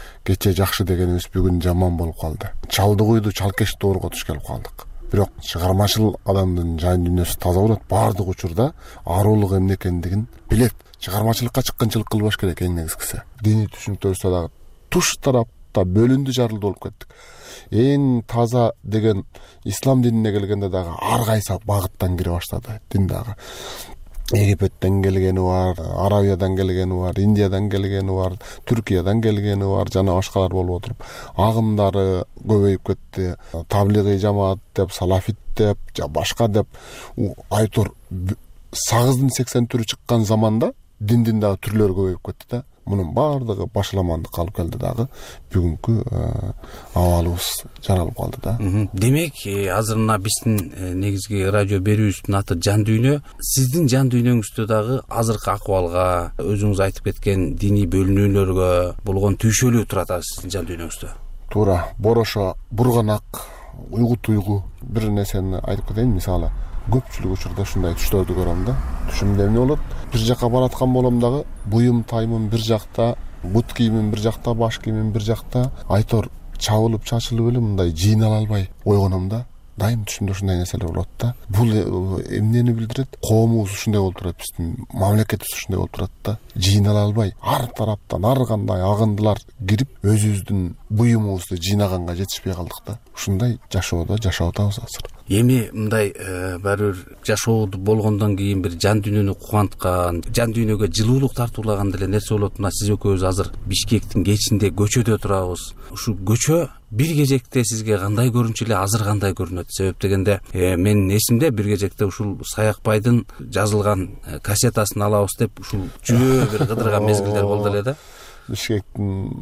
кече жакшы дегенибиз бүгүн жаман болуп калды. Чалды куйду чалкеш доорго туш келип калдык. Бирок чыгармачыл адамдын жан дүйнөсү таза болот. Бардык учурда аарулук эмне экендигин билет. Чыгармачылыкка чыккынчылык кылбаш керек эң негизгиси. Диний түшүнүктөрүбүздө дагы туш тарапта бөлүндү жарылды болуп кеттик. Эң таза деген ислам динине келгенде дагы ар кайсы багыттан кире баштады. Дин дагы Египеттен келгени бар, Арабиядан келгени бар, Индиядан келгени бар, Түркиядан келгени бар, жана башкалар болуп отуруп, агымдары көбөйүп кетти. Таблигый жамаат деп, салафит деп, башка деп айтор сагыздын 80 түрү чыккан заманда диндин дагы түрлөрү көбөйүп кетти да. Мунун баардыгы башаламандыкка алып келди дагы бүгүнкү абалыбыз жаралып калды да. Демек, азыр мына биздин негизги радио берүүбүздүн аты жан дүйнө. Сиздин жан дүйнөңүздө дагы азыркы акыбалга, өзүңүз айтып кеткен диний бөлүнүүлөргө болгон түйшөлүү турат сиздин жан дүйнөңүздө. Туура, борошо, бурганак, уйгу туйгу бир нерсени айтып кетейин. Мисалы, көпчүлүк учурда ушундай түштөрдү көрөм да. Түшүмдө эмне болот? Бир жака бараткан болом дагы, буюм таймым бир жакта, бут кийимим бир жакта, баш кийимим бир жакта, айтор чабылып чачылып эле мындай жыйнала албай ойгоном да. Дайым түшүмдө ушундай нерселер болот да. Бул эмнени билдирет? Коомубуз ушундай болуп турат, биздин мамлекетибиз ушундай болуп турат да. Жыйнала албай, ар тараптан ар кандай агындылар кирип, өзүбүздүн буюмубузду жыйнаганга жетишпей калдык да. Ушундай жашоодо жашап атабыз азыр. Эми мындай бир жашоодо болгондон кийин бир жан дүйнөнү кубанткан, жан дүйнөгө жылуулук тартуулаган деле нерсе болот. Мына сиз экөөбүз азыр Бишкектин кечинде көчөдө турабыз. Ушу көчө бир кезекте сизге кандай көрүнчү эле, азыр кандай көрүнөт? Себеп дегенде менин эсимде бир кезекте ушул Саякбайдын жазылган кассетасын алабыз деп ушул жөө бир кыдырган мезгилдер болду эле да. Бишкектин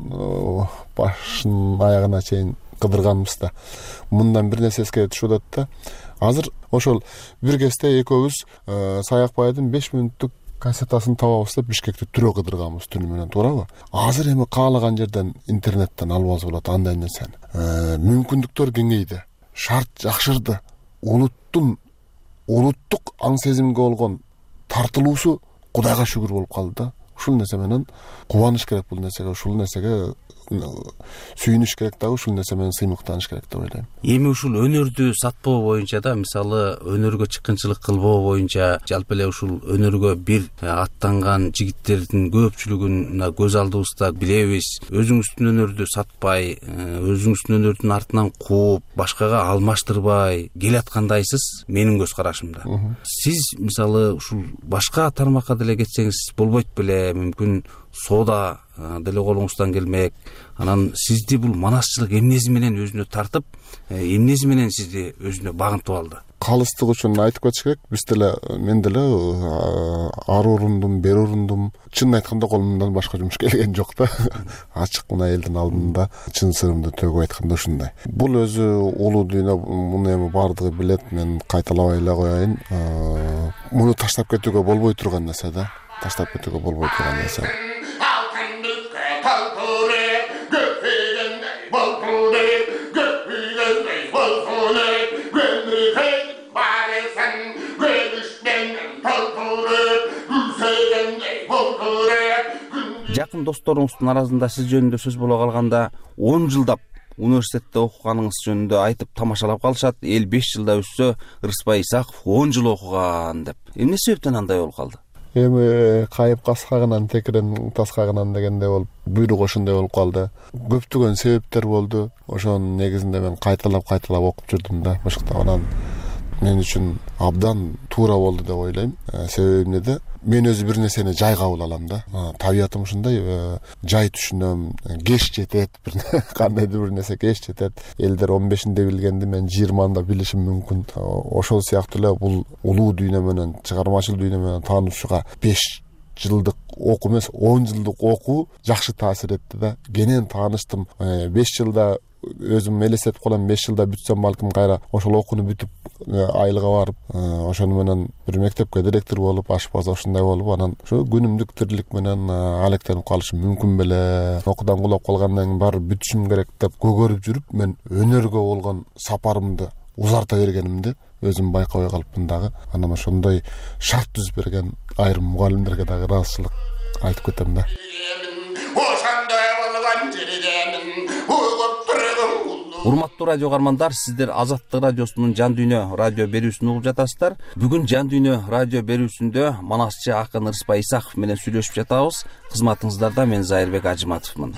башын аягына чейин кыдырганбыз да. Мындан бир нерсе эске түшүп атат да. Азыр ошол бир кезде экөөбүз Саякбайдын 5 мүнөттүк кассетасын табабыз деп Бишкекти түрө кыдырганбыз түнү менен, туурабы? Азыр эми каалаган жерден интернеттен албаса болот андай нерсени. Мүмкүндүктөр кеңейди, шарт жакшырды. Улуттук аң сезимге болгон тартылуусу Кудайга шүгүр болуп калды да. Ушул нерсе менен кубаныш керек бул нерсеге, ушул нерсеге сүйүнүш керек да, ушул нерсе менен сыймыктаныш керек деп ойлойм. Эми ушул өнөрдү сатпоо боюнча да, мисалы өнөргө чыккынчылык кылбоо боюнча, жалпы эле ушул өнөргө бир аттанган жигиттердин көпчүлүгүн көз алдыбызда билебиз. Өзүңүздүн өнөрдү сатпай, өзүңүздүн өнөрдүн артынан кууп, башкага алмаштырбай келаткандайсыз менин көз карашымда. Сиз мисалы ушул башка тармакка деле кетсеңиз болбойт беле, мүмкүн соода деле колуңуздан келмек. Анан сизди бул манасчылык эмнеси менен өзүнө тартып, эмнеси менен сизди өзүнө багынтып алды? Калыстык үчүн айтып кетиш керек. Биз деле, мен деле ар урундум, бер урундум. Чынын айтканда колумдан башка жумуш келген жок да. Ачык мына элдин алдында чын сырымды төгүп айтканда ушундай. Бул өзү улуу дүйнө, муну эми бардыгы билет. Мен кайталабай эле коеюн. Муну таштап кетүүгө болбой турган нерсе да. Таштап кетүүгө болбой турган нерсе. Жакын досторуңуздун арасында сиз жөнүндө сөз боло калганда 10 жылдап университетте окуганыңыз жөнүндө айтып тамашалап калышат. Эл 5 жылда өссө, Ырысбай Исаков 10 жыл окуган деп. Эмне себептен андай болуп калды? Эми кайып каскагынан текирен таскагынан дегенде болуп, буйрук ошондой болуп калды. Көптөгөн себептер болду. Ошонун негизинде мен кайталап окуп жүрдүм да. Башката анан мен үчүн абдан туура болду деп ойлойм. Себеби эмнеде? Мен өзү бир нерсени жай кабыл алам да. Табиятым ушундай, жай түшүнөм, кеч жетет, кандайдыр бир нерсе кеч жетет. Элдер 15-нде билгенди мен 20-анда билишим мүмкүн. Ошол сыяктуу эле бул улуу дүйнө менен, чыгармачыл дүйнө менен таанышууга 5 жылдык окуу эмес, 10 жылдык окуу жакшы таасир этти да. Кенен тааныштым. 5 жылда өзүм элестетип калам, 5 жылда бүтсөм балким кайра ошол окууну бүтүп айылга барып, ошону менен бир мектепке директор болуп, ашпаз ушундай болуп, анан ошо күнүмдүк тирилик менен алектенип калышым мүмкүн беле. Окуудан кулап калгандан кийин баары бүтүшүм керек деп көгөрүп жүрүп, мен өнөргө болгон сапарымды узарта бергенимди өзүм байкабай калыпмын дагы. Анан ошондой шарт түзүп берген айрым мугалимдерге дагы ыраазычылык айтып кетем да. Урматтуу радио каармандар, сиздер Азаттык радиосунун Жан Дүйнө радио берүүсүн угуп жатасыздар. Бүгүн Жан Дүйнө радио берүүсүндө манасчы акын Ырыспай Исаков менен сүйлөшүп жатабыз. Кызматыңыздарда мен Зайырбек Ажыматовмун.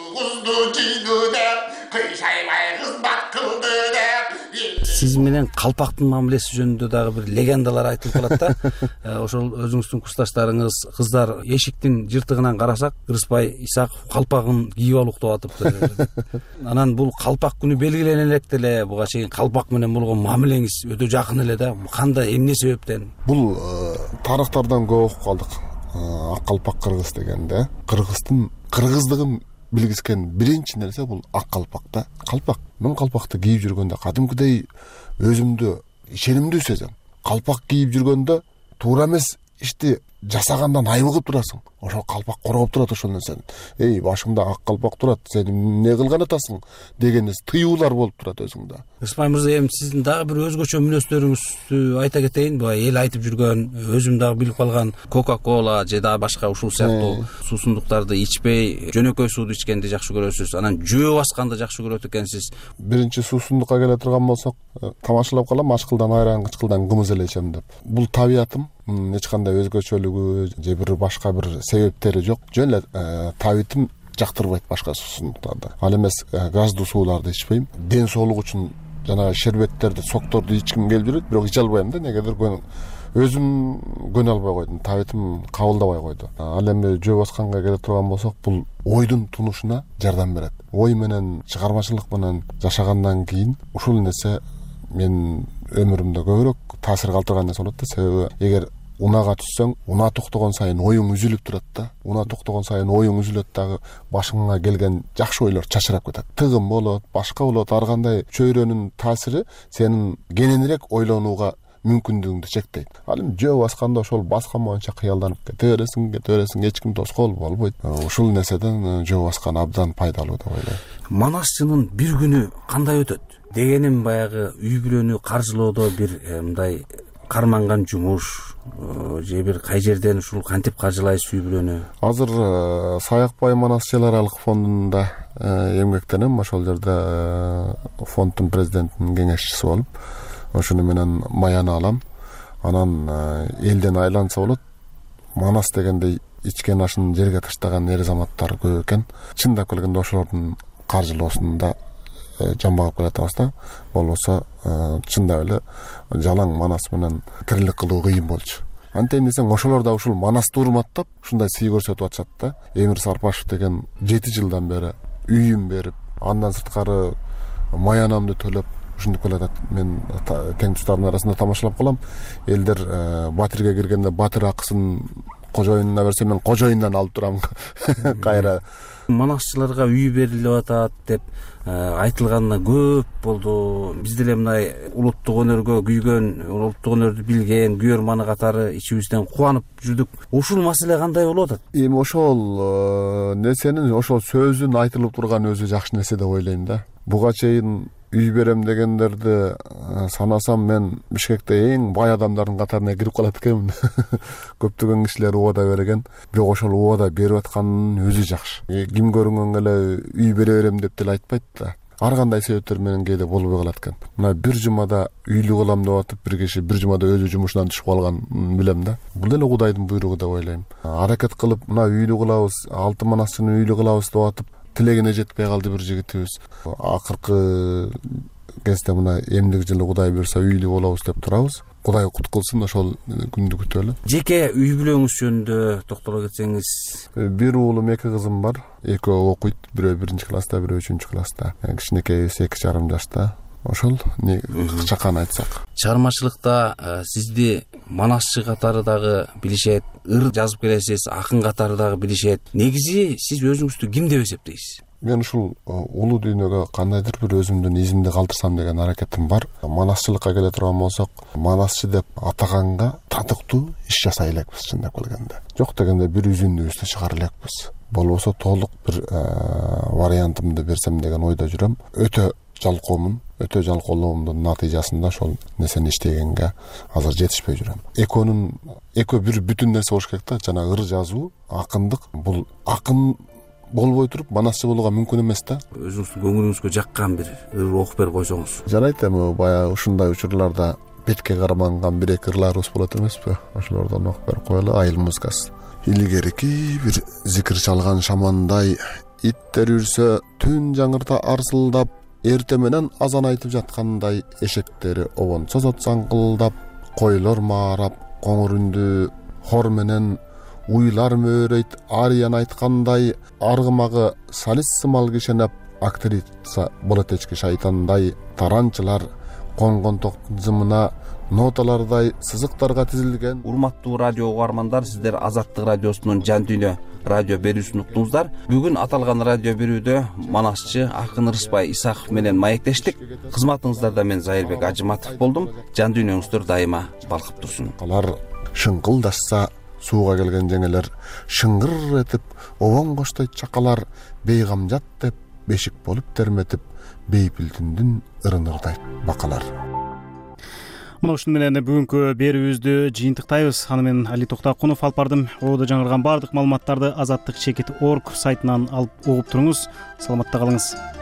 Сиз менен калпактын мамилеси жөнүндө дагы бир легендалар айтылып калат да. Ошол өзүңүздүн курсташтарыңыз кыздар эшиктин жыртыгынан карасак, Ырыспай Исаков калпагын кийип алып уктап атыптыр. Анан бул калпак күнү белгилене электе эле буга чейин калпак менен болгон мамилеңиз өтө жакын эле да. Кандай, эмне себептен? Бул тарыхтардан көп окуп калдык. Ак калпак кыргыз дегенде, кыргыздыгын билгискен биринчи нерсе бул ак калпак да. Калпак. Мен калпакты кийип жүргөндө кадимкидей өзүмдү ишенимдүү сезем. Калпак кийип жүргөндө туура эмес ишти жасагандан айбыгып турасың. Ошол калпак коргоп турат ошол нерсени. Эй, башыңда ак калпак турат, сен эмне кылган атасың деген тыюулар болуп турат өзүңдө. Ырыспай мырза, эми сиздин дагы бир өзгөчө мүнөздөрүңүздү айта кетейин. Буга эл айтып жүргөн, өзүм дагы билип калган Coca-Cola же да башка ушул сыяктуу суусундуктарды ичпей, жөнөкөй сууду ичкенди жакшы көрөсүз. Анан жөө басканды жакшы көрөт экенсиз. Биринчи суусундукка келе турган болсок, тамашалап калам, ачкылдан айран, кычкылдан кымыз эле ичем деп. Бул табиятым, эч кандай өзгөчөлүгү же бир башка бир себептери жок. Жөн эле табитим жактырбайт башка суусундуктарды. Ал эмес газдуу сууларды ичпейм. Ден соолук үчүн жанагы шербеттерди, сокторду ичким келип жүрөт, бирок иче албайм да. Негедир өзүм көнө албай койдум, табитим кабылдабай койду. Ал эми жөө басканга келе турган болсок, бул ойдун тунушуна жардам берет. Ой менен, чыгармачылык менен жашагандан кийин ушул нерсе мен өмүрүмдө көбүрөөк таасир калтырган нерсе болот да. Себеби эгер унага түссөң, уна токтогон сайын оюң үзүлүп турат да. Уна токтогон сайын оюң үзүлөт дагы, башыңа келген жакшы ойлор чачырап кетет. Тыгым болот, башка болот, ар кандай чөйрөнүн таасири сенин кененирээк ойлонууга мүмкүндүгүңдү чектейт. Ал эми жөө басканда ошол баскан боюнча кыялданып кете бересиң, эч ким тоскоол болбойт. Ушул нерседен жөө баскан абдан пайдалуу деп ойлойм. Манасчынын бир күнү кандай өтөт? Дегеним баягы үй бүлөнү каржылоодо бир мындай карманган жумуш же бир кай жерден ушул кантип каржылайсыз үй бүлөнү? Азыр Саякбай Манасчылар аралык фондунда эмгектенем. Ошол жерде фонддун президентинин кеңешчиси болуп, ошону менен маяны алам. Анан элден айланса болот. Манас дегенде ичкен ашын жерге таштаган эр азаматтар көп экен. Чындап келгенде ошолордун каржылоосунда жамбагып келатабыз да. Болбосо чындап эле жалаң манас менен тирилик кылуу кыйын болчу. Антейин десең, ошолор да ушул манасты урматтап, ушундай сый көрсөтүп атышат да. Эмир Сарпашев деген 7 жылдан бери үйүм берип, андан сырткары маянамды төлөп ушинтип келатат. Мен тең тустардын арасында тамашалап калам. Элдер батирге киргенде батир акысын кожоюнуна берсе, мен кожоюндан алып турам кайра. Манасчыларга үй берилип атат деп айтылганына көп болду. Биз деле мындай улуттук өнөргө күйгөн, улуттук өнөрдү билген күйөрманы катары ичибизден кубанып жүрдүк. Ушул маселе кандай болуп атат? Эми ошол нерсенин, ошол сөздүн айтылып турган өзү жакшы нерсе деп ойлойм да. Буга чейин үй берем дегендерди санасам, мен Бишкекте эң бай адамдардын катарына кирип калат экенмин. Көптөгөн кишилер убада берген, бирок ошол убада берип атканын өзү жакшы. Ким көрүнгөн эле үй бере берем деп деле айтпайт да. Ар кандай себептер менен кээде болбой калат экен. Мына бир жумада үйлүү кылам деп атып, бир киши бир жумада өзү жумушунан түшүп калган билем да. Бул деле Кудайдын буйругу деп ойлойм. Аракет кылып, мына үйлүү кылабыз, 6 манасчыны үйлүү кылабыз деп атып, тилегине жетпей калды бир жигитибиз. Акыркы кезде мына эмдик жылы Кудай буйрса үйлүү болобуз деп турабыз. Кудай кут кылсын, ошол күндү күтөлү. Жеке үй бүлөңүз жөнүндө токтоло кетсеңиз. Бир уулум, 2 кызым бар. Экөө окуйт, бирөө 1-чи класста, бирөө 3-чү класста. Кичинекейиси 2,5 жашта. Ошол чакан айтсак. Чыгармачылыкта сизди манасчы катары дагы билишет, ыр жазып келесиз, акын катары дагы билишет. Негизи сиз өзүңүздү ким деп эсептейсиз? Мен ушул улуу дүйнөгө кандайдыр бир өзүмдүн изимди калтырсам деген аракетим бар. Манасчылыкка келе турган болсок, манасчы деп атаганга татыктуу иш жасай элекпиз чындап келгенде. Жок дегенде бир үзүндүбүздү чыгара элекпиз. Болбосо толук бир вариантымды берсем деген ойдо жүрөм. Өтө жалкоомун, өтө жалкоолугумдун натыйжасында ошол нерсени иштегенге азыр жетишпей жүрөм. Экөө бир бүтүн нерсе болуш керек да. Жана ыр жазуу, акындык, бул акын болбой туруп манасчы болууга мүмкүн эмес да. Өзүңүздүн көңүлүңүзгө жаккан бир окуп берип койсоңуз. Жарайт, эми баягы ушундай учурларда бетке карманган бир эки ырларыбыз болот эмеспи? Ошолордон окуп берип коелу. Айыл музыкасы. Илгерки бир зикир чалган шамандай, иттер үрсө түн жаңырта арсылдап, эрте менен азан айтып жаткандай, эшектери обон созот саңкылдап, койлор маарап, коңур үндүү хор менен уйлар мөөрөйт ариян айткандай, аргымагы солист сымал кишенеп, актриса болот эчки шайтандай, таранчылар конгон токтун зымына ноталардай сызыктарга тизилген. Урматтуу радио угармандар, сиздер Азаттык радиосунун Жан дүйнө радио берүүсүн уктуңуздар. Бүгүн аталган радио берүүдө манасчы Акын Рыспай Исаков менен маектештик. Кызматыңыздарда мен Зайырбек Ажыматов болдум. Жан дүйнөңүздөр дайыма балкып турсун. Алар шыңкылдашса сууга келген жеңелер, шыңгыр этип обон коштойт чакалар, бейгамжат деп бешик болуп терметип, бейпилтүндүн ырынырдайт бакалар. Мына ушун менен бүгүнкү берүүбүздү жыйынтыктайбыз. Аны мен Али Токтакунов алып бардым. Ободо жаңырган баардык маалыматтарды Азаттык.org сайтынан алып угуп туруңуз. Саламатта калыңыз.